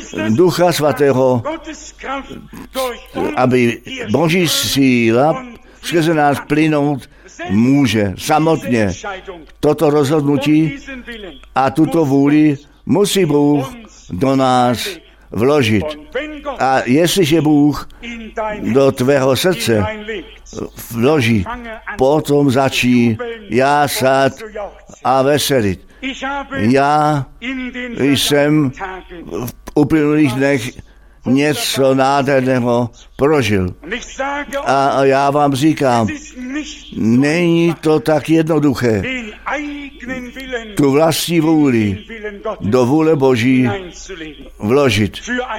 Ducha Svatého, aby Boží síla skrze nás plynout může. Samotně toto rozhodnutí a tuto vůli musí Bůh do nás vložit. A jestliže Bůh do tvého srdce vloží, potom začí jásat a veselit. Já jsem v uplynulých dnech něco nádherného prožil. A já vám říkám, není to tak jednoduché tu vlastní vůli do vůle Boží vložit.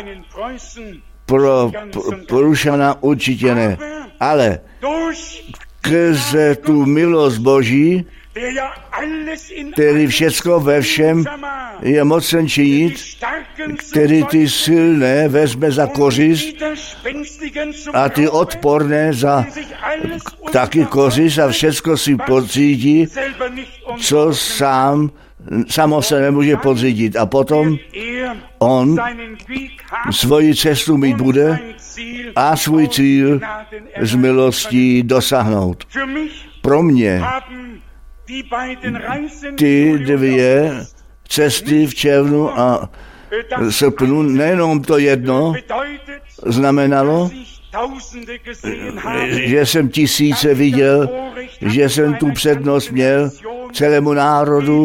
Pro Prušana určitě ne, ale skrze tu milost Boží, který všecko ve všem je mocen činit, který ty silné vezme za kořist a ty odporné za taky kořist a všecko si podřídí, co sám samo se nemůže podřídit. A potom on svoji cestu mít bude a svůj cíl z milostí dosáhnout. Pro mě ty dvě cesty v červnu a srpnu, nejenom to jedno, znamenalo, že jsem tisíce viděl, že jsem tu přednost měl celému národu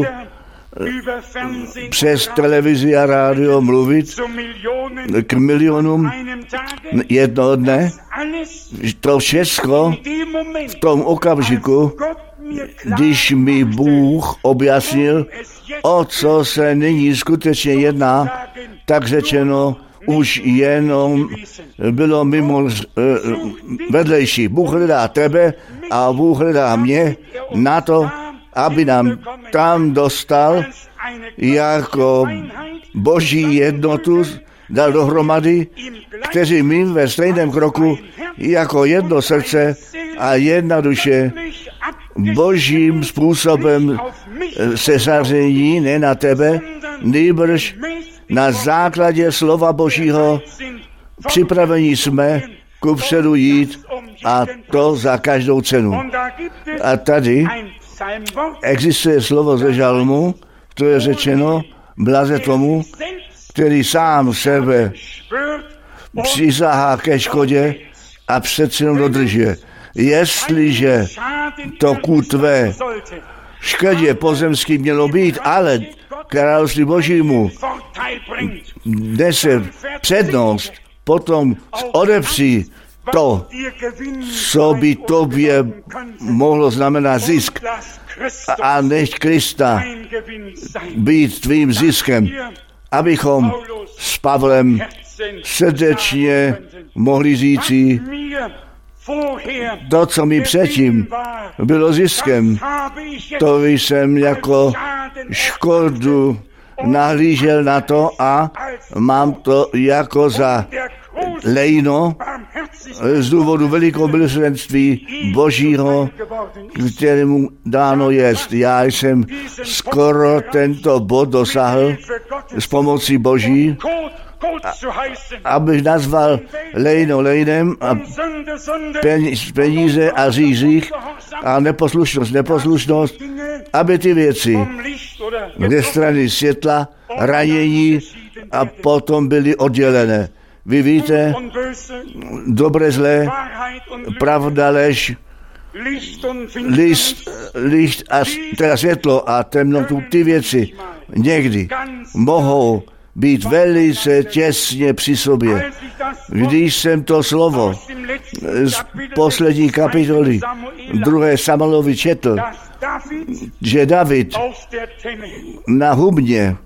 přes televizi a rádio mluvit k milionům jednoho dne. To všechno v tom okamžiku, když mi Bůh objasnil, o co se nyní skutečně jedná, tak řečeno už jenom bylo mimo uh, vedlejší. Bůh hledá tebe a Bůh hledá mě na to, aby nám tam dostal jako Boží jednotu, dal dohromady, kteří my ve stejném kroku jako jedno srdce a jedna duše Božím způsobem seřazení, ne na tebe, nýbrž na základě slova Božího připravení jsme kupředu jít a to za každou cenu. A tady existuje slovo ze žalmu, to je řečeno, blaze tomu, který sám sebe přisahá ke škodě a přece jenom dodržuje. Jestliže to ku tvé škodě pozemský mělo být, ale království Božímu nese přednost, potom odepří to, co by tobě mohlo znamenat zisk, a nech Krista být tvým ziskem, abychom s Pavlem srdečně mohli říci, to, co mi předtím bylo ziskem, to jsem jako škodu nahlížel na to a mám to jako za lejno z důvodu velikého milosrdenství Božího, kterému dáno jest. Já jsem skoro tento bod dosáhl s pomocí Boží, abych nazval lejno lejnem a peníze a řízích a neposlušnost, neposlušnost, aby ty věci ze strany světla, ranění a potom byly oddělené. Vy víte, dobré, zlé, pravda, lež, list, licht a teda světlo a temnotu, ty věci někdy mohou být velice těsně při sobě. Když jsem to slovo z poslední kapitoly druhé Samuelovi četl, že David na hubně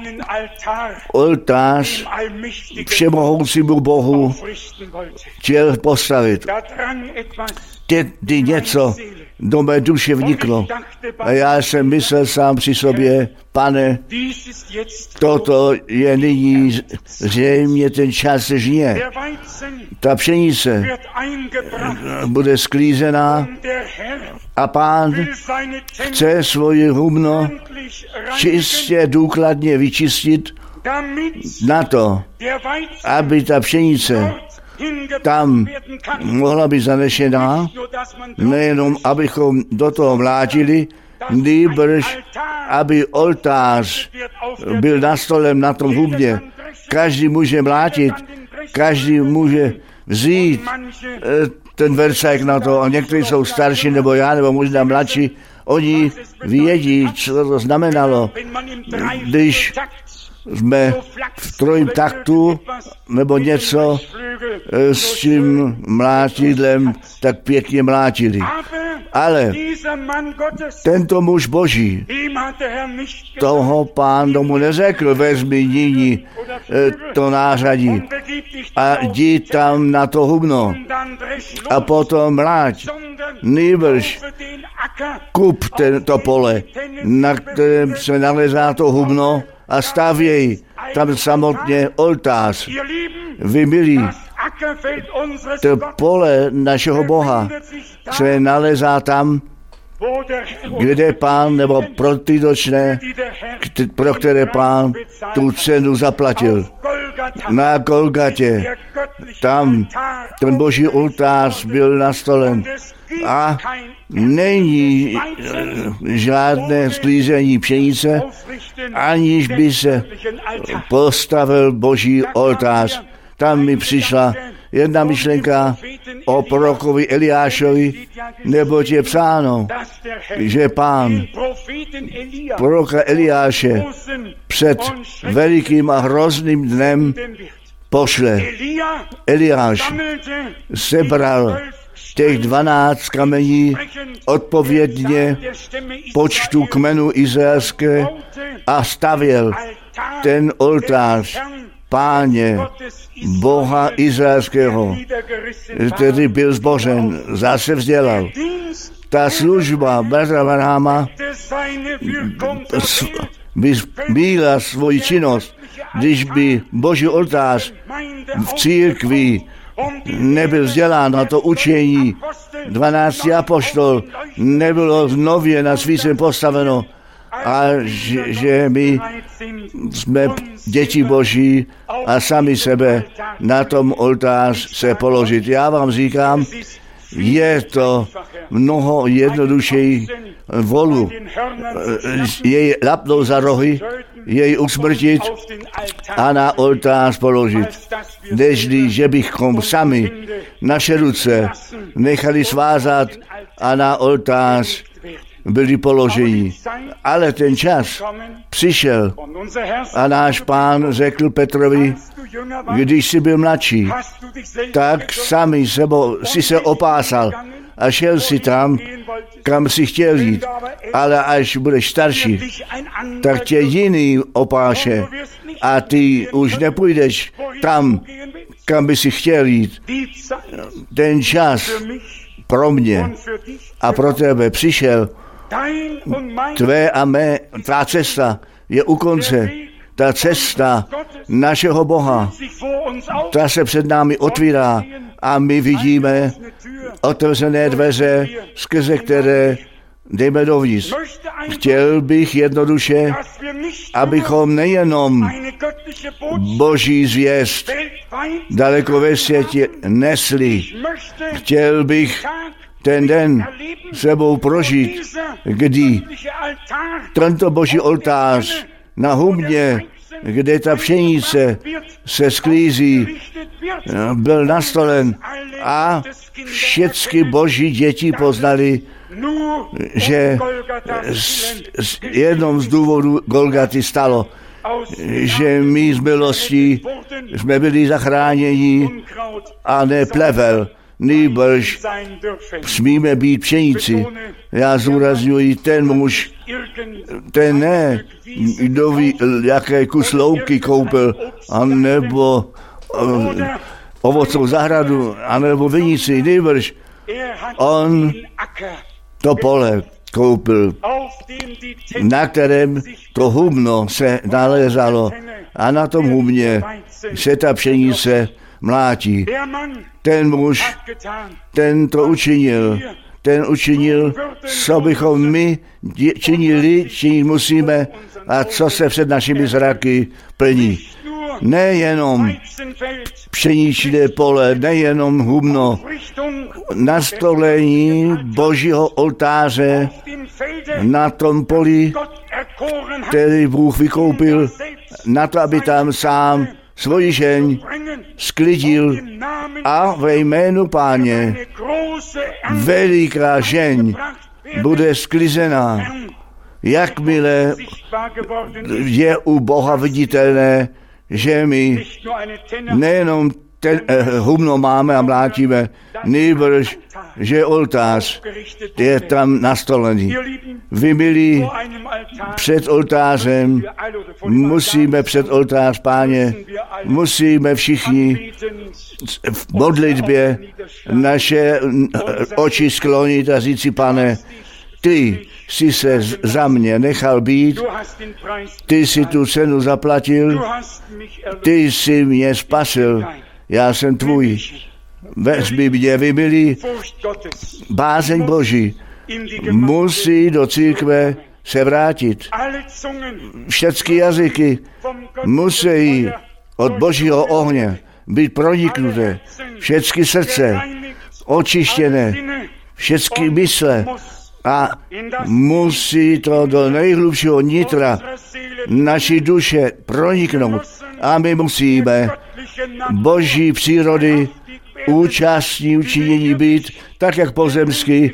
oltář všemohoucímu Bohu chtěl postavit. Ty něco do mé duše vniklo. A já jsem myslel sám při sobě, Pane, toto je nyní zřejmě ten čas žně. Ta pšenice bude sklízená a Pán chce svoje humno čistě důkladně vyčistit na to, aby ta pšenice tam mohla být zanešená, nejenom abychom do toho mlátili, nýbrž aby oltář byl na stole na tom hubně. Každý může mlátit, každý může vzít ten veršek na to, a někteří jsou starší, nebo já, nebo možná mladší, oni vědí, co to znamenalo, když jsme v trojím taktu, nebo něco s tím mlátidlem tak pěkně mlátili. Ale tento muž Boží, toho Pán tomu neřekl, vezmi nyní to nářadí a jdi tam na to hubno a potom mláť, nýbrž kup to pole, na kterém se nalezá to hubno, a stavěj tam samotně oltář. Vy milí, to pole našeho Boha se nalezá tam, kde Pán, nebo pro ty dočné, pro které Pán tu cenu zaplatil. Na Golgatě, tam ten Boží oltář byl nastolen a není žádné sklízení pšenice, aniž by se postavil Boží oltář. Tam mi přišla jedna myšlenka o prorokovi Eliášovi, neboť je psáno, že Pán proroka Eliáše před velikým a hrozným dnem pošle. Eliáš sebral těch dvanáct kamení odpovědně počtu kmenů izraelské a stavěl ten oltář Páně Boha izraelského, který byl zbořen, zase vzdělal. Ta služba bratra Branhama by byla svoji činnost, když by Boží oltář v církvi nebyl vzdělán na to učení dvanácti apoštol, nebylo nově na svícem postaveno, a že, že my jsme děti Boží a sami sebe na tom oltář se položit. Já vám říkám, je to mnoho jednodušeji volu jej lapnout za rohy, jej usmrtit a na oltář položit, nežli, že bychom sami naše ruce nechali svázat a na oltář byli položeni. Ale ten čas přišel a náš Pán řekl Petrovi, když jsi byl mladší, tak sami sebou si se opásal a šel si tam, kam si chtěl jít. Ale až budeš starší, tak tě jiný opáše a ty už nepůjdeš tam, kam by si chtěl jít. Ten čas pro mě a pro tebe přišel. Tvé a mé, tvá cesta je u konce. Ta cesta našeho Boha, ta se před námi otvírá a my vidíme otevřené dveře, skrze které jdeme dovnitř. Chtěl bych jednoduše, abychom nejenom Boží zvěst daleko ve světě nesli. Chtěl bych ten den sebou prožít, kdy tento Boží oltář na hubně, kde ta pšenice se sklízí, byl nastolen a všechny Boží děti poznali, že jenom z důvodu Golgaty stalo, že my z milostí jsme byli zachráněni a ne plevel, nýbrž smíme být pšenici. Já zúrazňuji, ten muž, ten ne, kdo ví, jaké kus louky koupil, anebo uh, ovocnou zahradu, anebo vinici, nýbrž on to pole koupil, na kterém to hubno se nalézalo a na tom hubně se ta pšenice mlátí. Ten muž, ten to učinil, ten učinil, co bychom my činili, činit musíme a co se před našimi zraky plní. nejenom pšeničné pole, nejenom humno, nastolení Božího oltáře na tom poli, který Bůh vykoupil, na to, aby tam sám svoji žeň sklidil a ve jménu Páně veliká žeň bude sklizená. Jakmile je u Boha viditelné, že my nejenom ten, eh, humno máme a mlátíme, nýbrž, že oltář je tam nastolený. Vy, milí, před oltářem, musíme před oltář, Páně, musíme všichni v modlitbě naše oči sklonit a říci, Pane, ty jsi se za mě nechal být, ty jsi tu cenu zaplatil, ty jsi mě spasil, já jsem tvůj. Vezmi mě, vy milí, bázeň Boží musí do církve se vrátit. Všechny jazyky musí od Božího ohně být proniknuté. Všechny srdce očištěné, všechny mysle a musí to do nejhlubšího nitra naší duše proniknout. A my musíme Boží přírody účastní učinění být, tak jak pozemský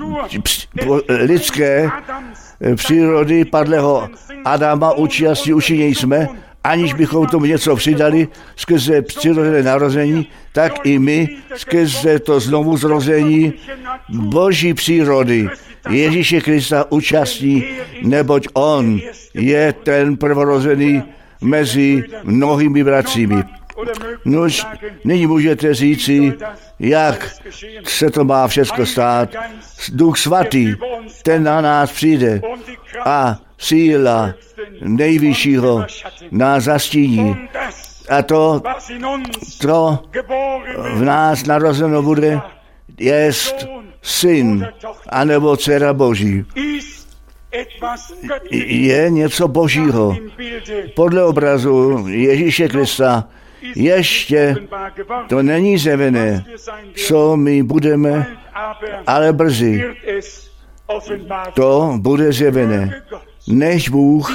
lidské přírody padlého Adama účastní učinění jsme, aniž bychom tomu něco přidali skrze přirozené narození, tak i my skrze to znovu zrození Boží přírody Ježíše Krista účastní, neboť on je ten prvorozený mezi mnohými bratřími. Nož, nyní můžete říci, jak se to má všechno stát. Duch svatý, ten na nás přijde a síla nejvyššího nás zastíní. A to, to v nás narozeno bude, jest syn, anebo dcera Boží. Je něco Božího. Podle obrazu Ježíše Krista ještě to není zjevené, co my budeme, ale brzy to bude zjevené. Než Bůh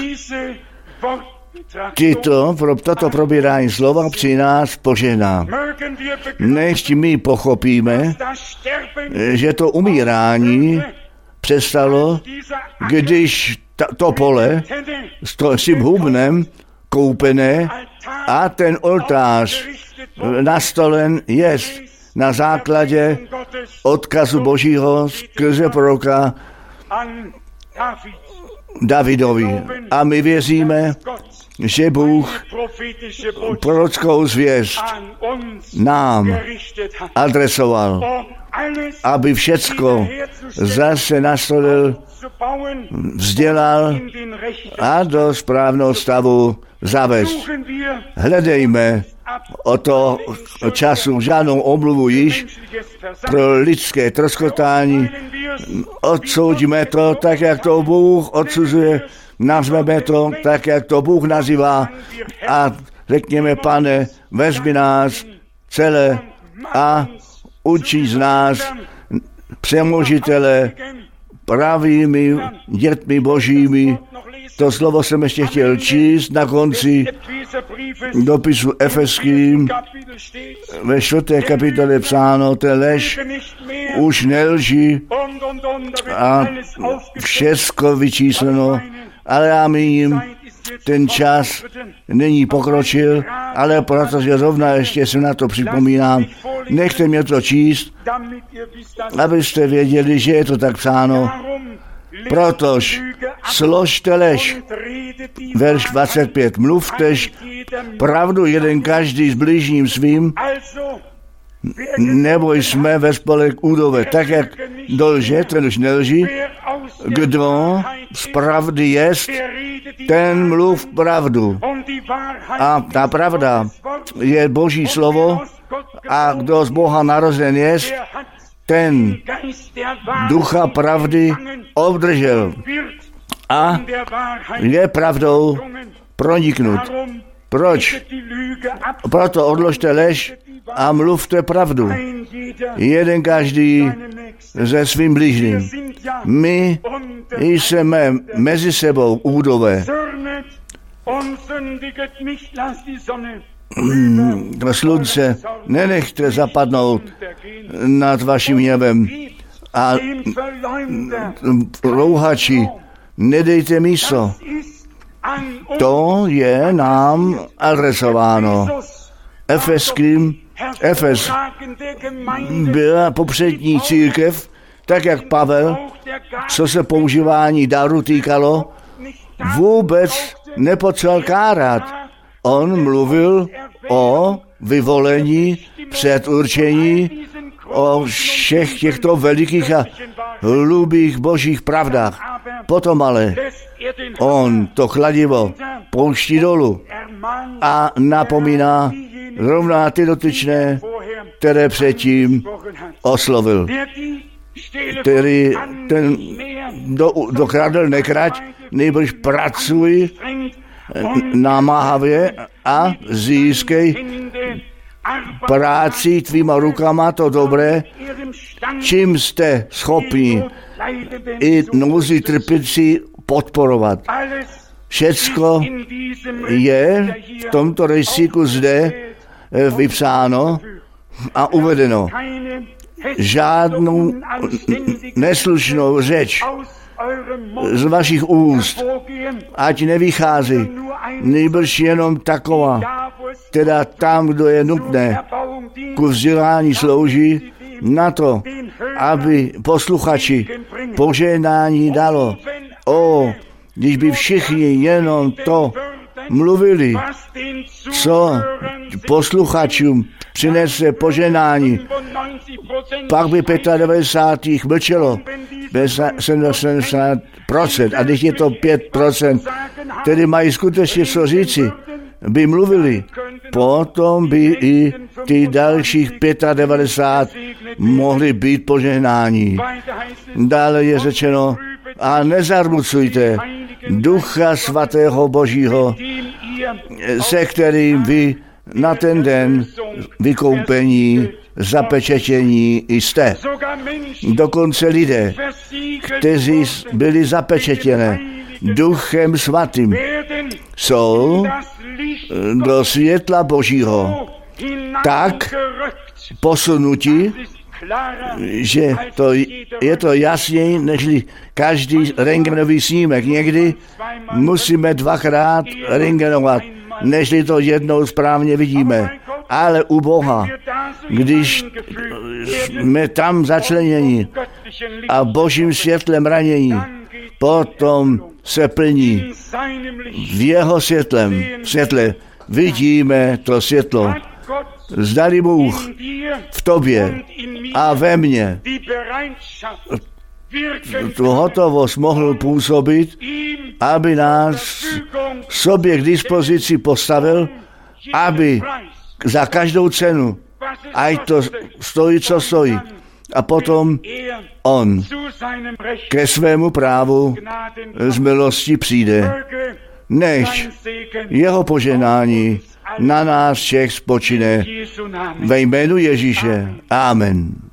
tyto, pro toto probírání slova při nás požehná. Než my pochopíme, že to umírání přestalo, když to pole s tím humnem koupené a ten oltář nastolen jest na základě odkazu Božího skrze proroka Davidovi. A my věříme, že Bůh prorockou zvěst nám adresoval, aby všecko zase nastolil, vzdělal a do správného stavu zavést. Hledejme o to času žádnou omluvu již pro lidské troskotání. Odsoudíme to tak, jak to Bůh odsuzuje, nazveme to tak, jak to Bůh nazývá a řekněme, Pane, vezmi nás celé a učí z nás přemožitele pravými dětmi Božími. To slovo jsem ještě chtěl číst na konci dopisu Efeským ve čtvrté kapitole psáno, ten lež už nelží a všecko vyčísleno, ale já míním, ten čas není pokročil, ale protože rovna ještě se na to připomínám, nechte mě to číst, abyste věděli, že je to tak psáno. Protož složte lež, verš dvacet pět, mluvtež pravdu jeden každý s blížním svým, nebo jsme ve spolek údové, tak jak dolže, ten už nelží, kdo z pravdy jest, ten mluv pravdu. A ta pravda je Boží slovo a kdo z Boha narozen jest, ten ducha pravdy obdržel a je pravdou proniknut. Proč? Proto odložte lež a mluvte pravdu. Jeden každý se svým blížným. My jsme mezi sebou údové. Slunce nenechte zapadnout nad vaším hněvem a rouhači nedejte místo. To je nám adresováno. Efeským, Efes byla popřední církev, tak jak Pavel, co se používání daru týkalo, vůbec nepotřeboval kárat. On mluvil o vyvolení, předurčení, o všech těchto velikých a hlubých božích pravdách. Potom ale on to kladivo pouští dolů a napomíná rovná ty dotyčné, které předtím oslovil. Který ten do, dokradl nekrať, nejbrž pracuj namáhavě a získej práci tvýma rukama to dobré, čím jste schopni i nouzí trpící podporovat. Všecko je v tomto rejstříku zde vypsáno a uvedeno. Žádnou neslušnou řeč z vašich úst, ať nevychází, nejbrž jenom taková, teda tam, kdo je nutné, ku vzdělání slouží na to, aby posluchači požehnání dalo. O, když by všichni jenom to mluvili, co posluchačům přinese požehnání, pak by devadesát pět mlčelo, sedmdesát procent, a když je to pět procent, který mají skutečně co říci, by mluvili, potom by i ty dalších devadesát pět mohly být požehnání. Dále je řečeno, a nezarmucujte Ducha Svatého Božího, se kterým vy na ten den vykoupení, zapečetění jste. Dokonce lidé, kteří byli zapečetěné Duchem Svatým, jsou do světla Božího tak posunutí, že to, je to jasněji, než každý rentgenový snímek. Někdy musíme dvakrát rentgenovat, než to jednou správně vidíme. Ale u Boha, když jsme tam začleněni a Božím světlem ranění, potom se plní v jeho světlem, světle vidíme to světlo. Zdali Bůh v tobě a ve mně tu hotovost mohl působit, aby nás sobě k dispozici postavil, aby za každou cenu, ať to stojí, co stojí, a potom on ke svému právu z milosti přijde, než jeho požehnání na nás všech spočine ve jménu Ježíše. Amen.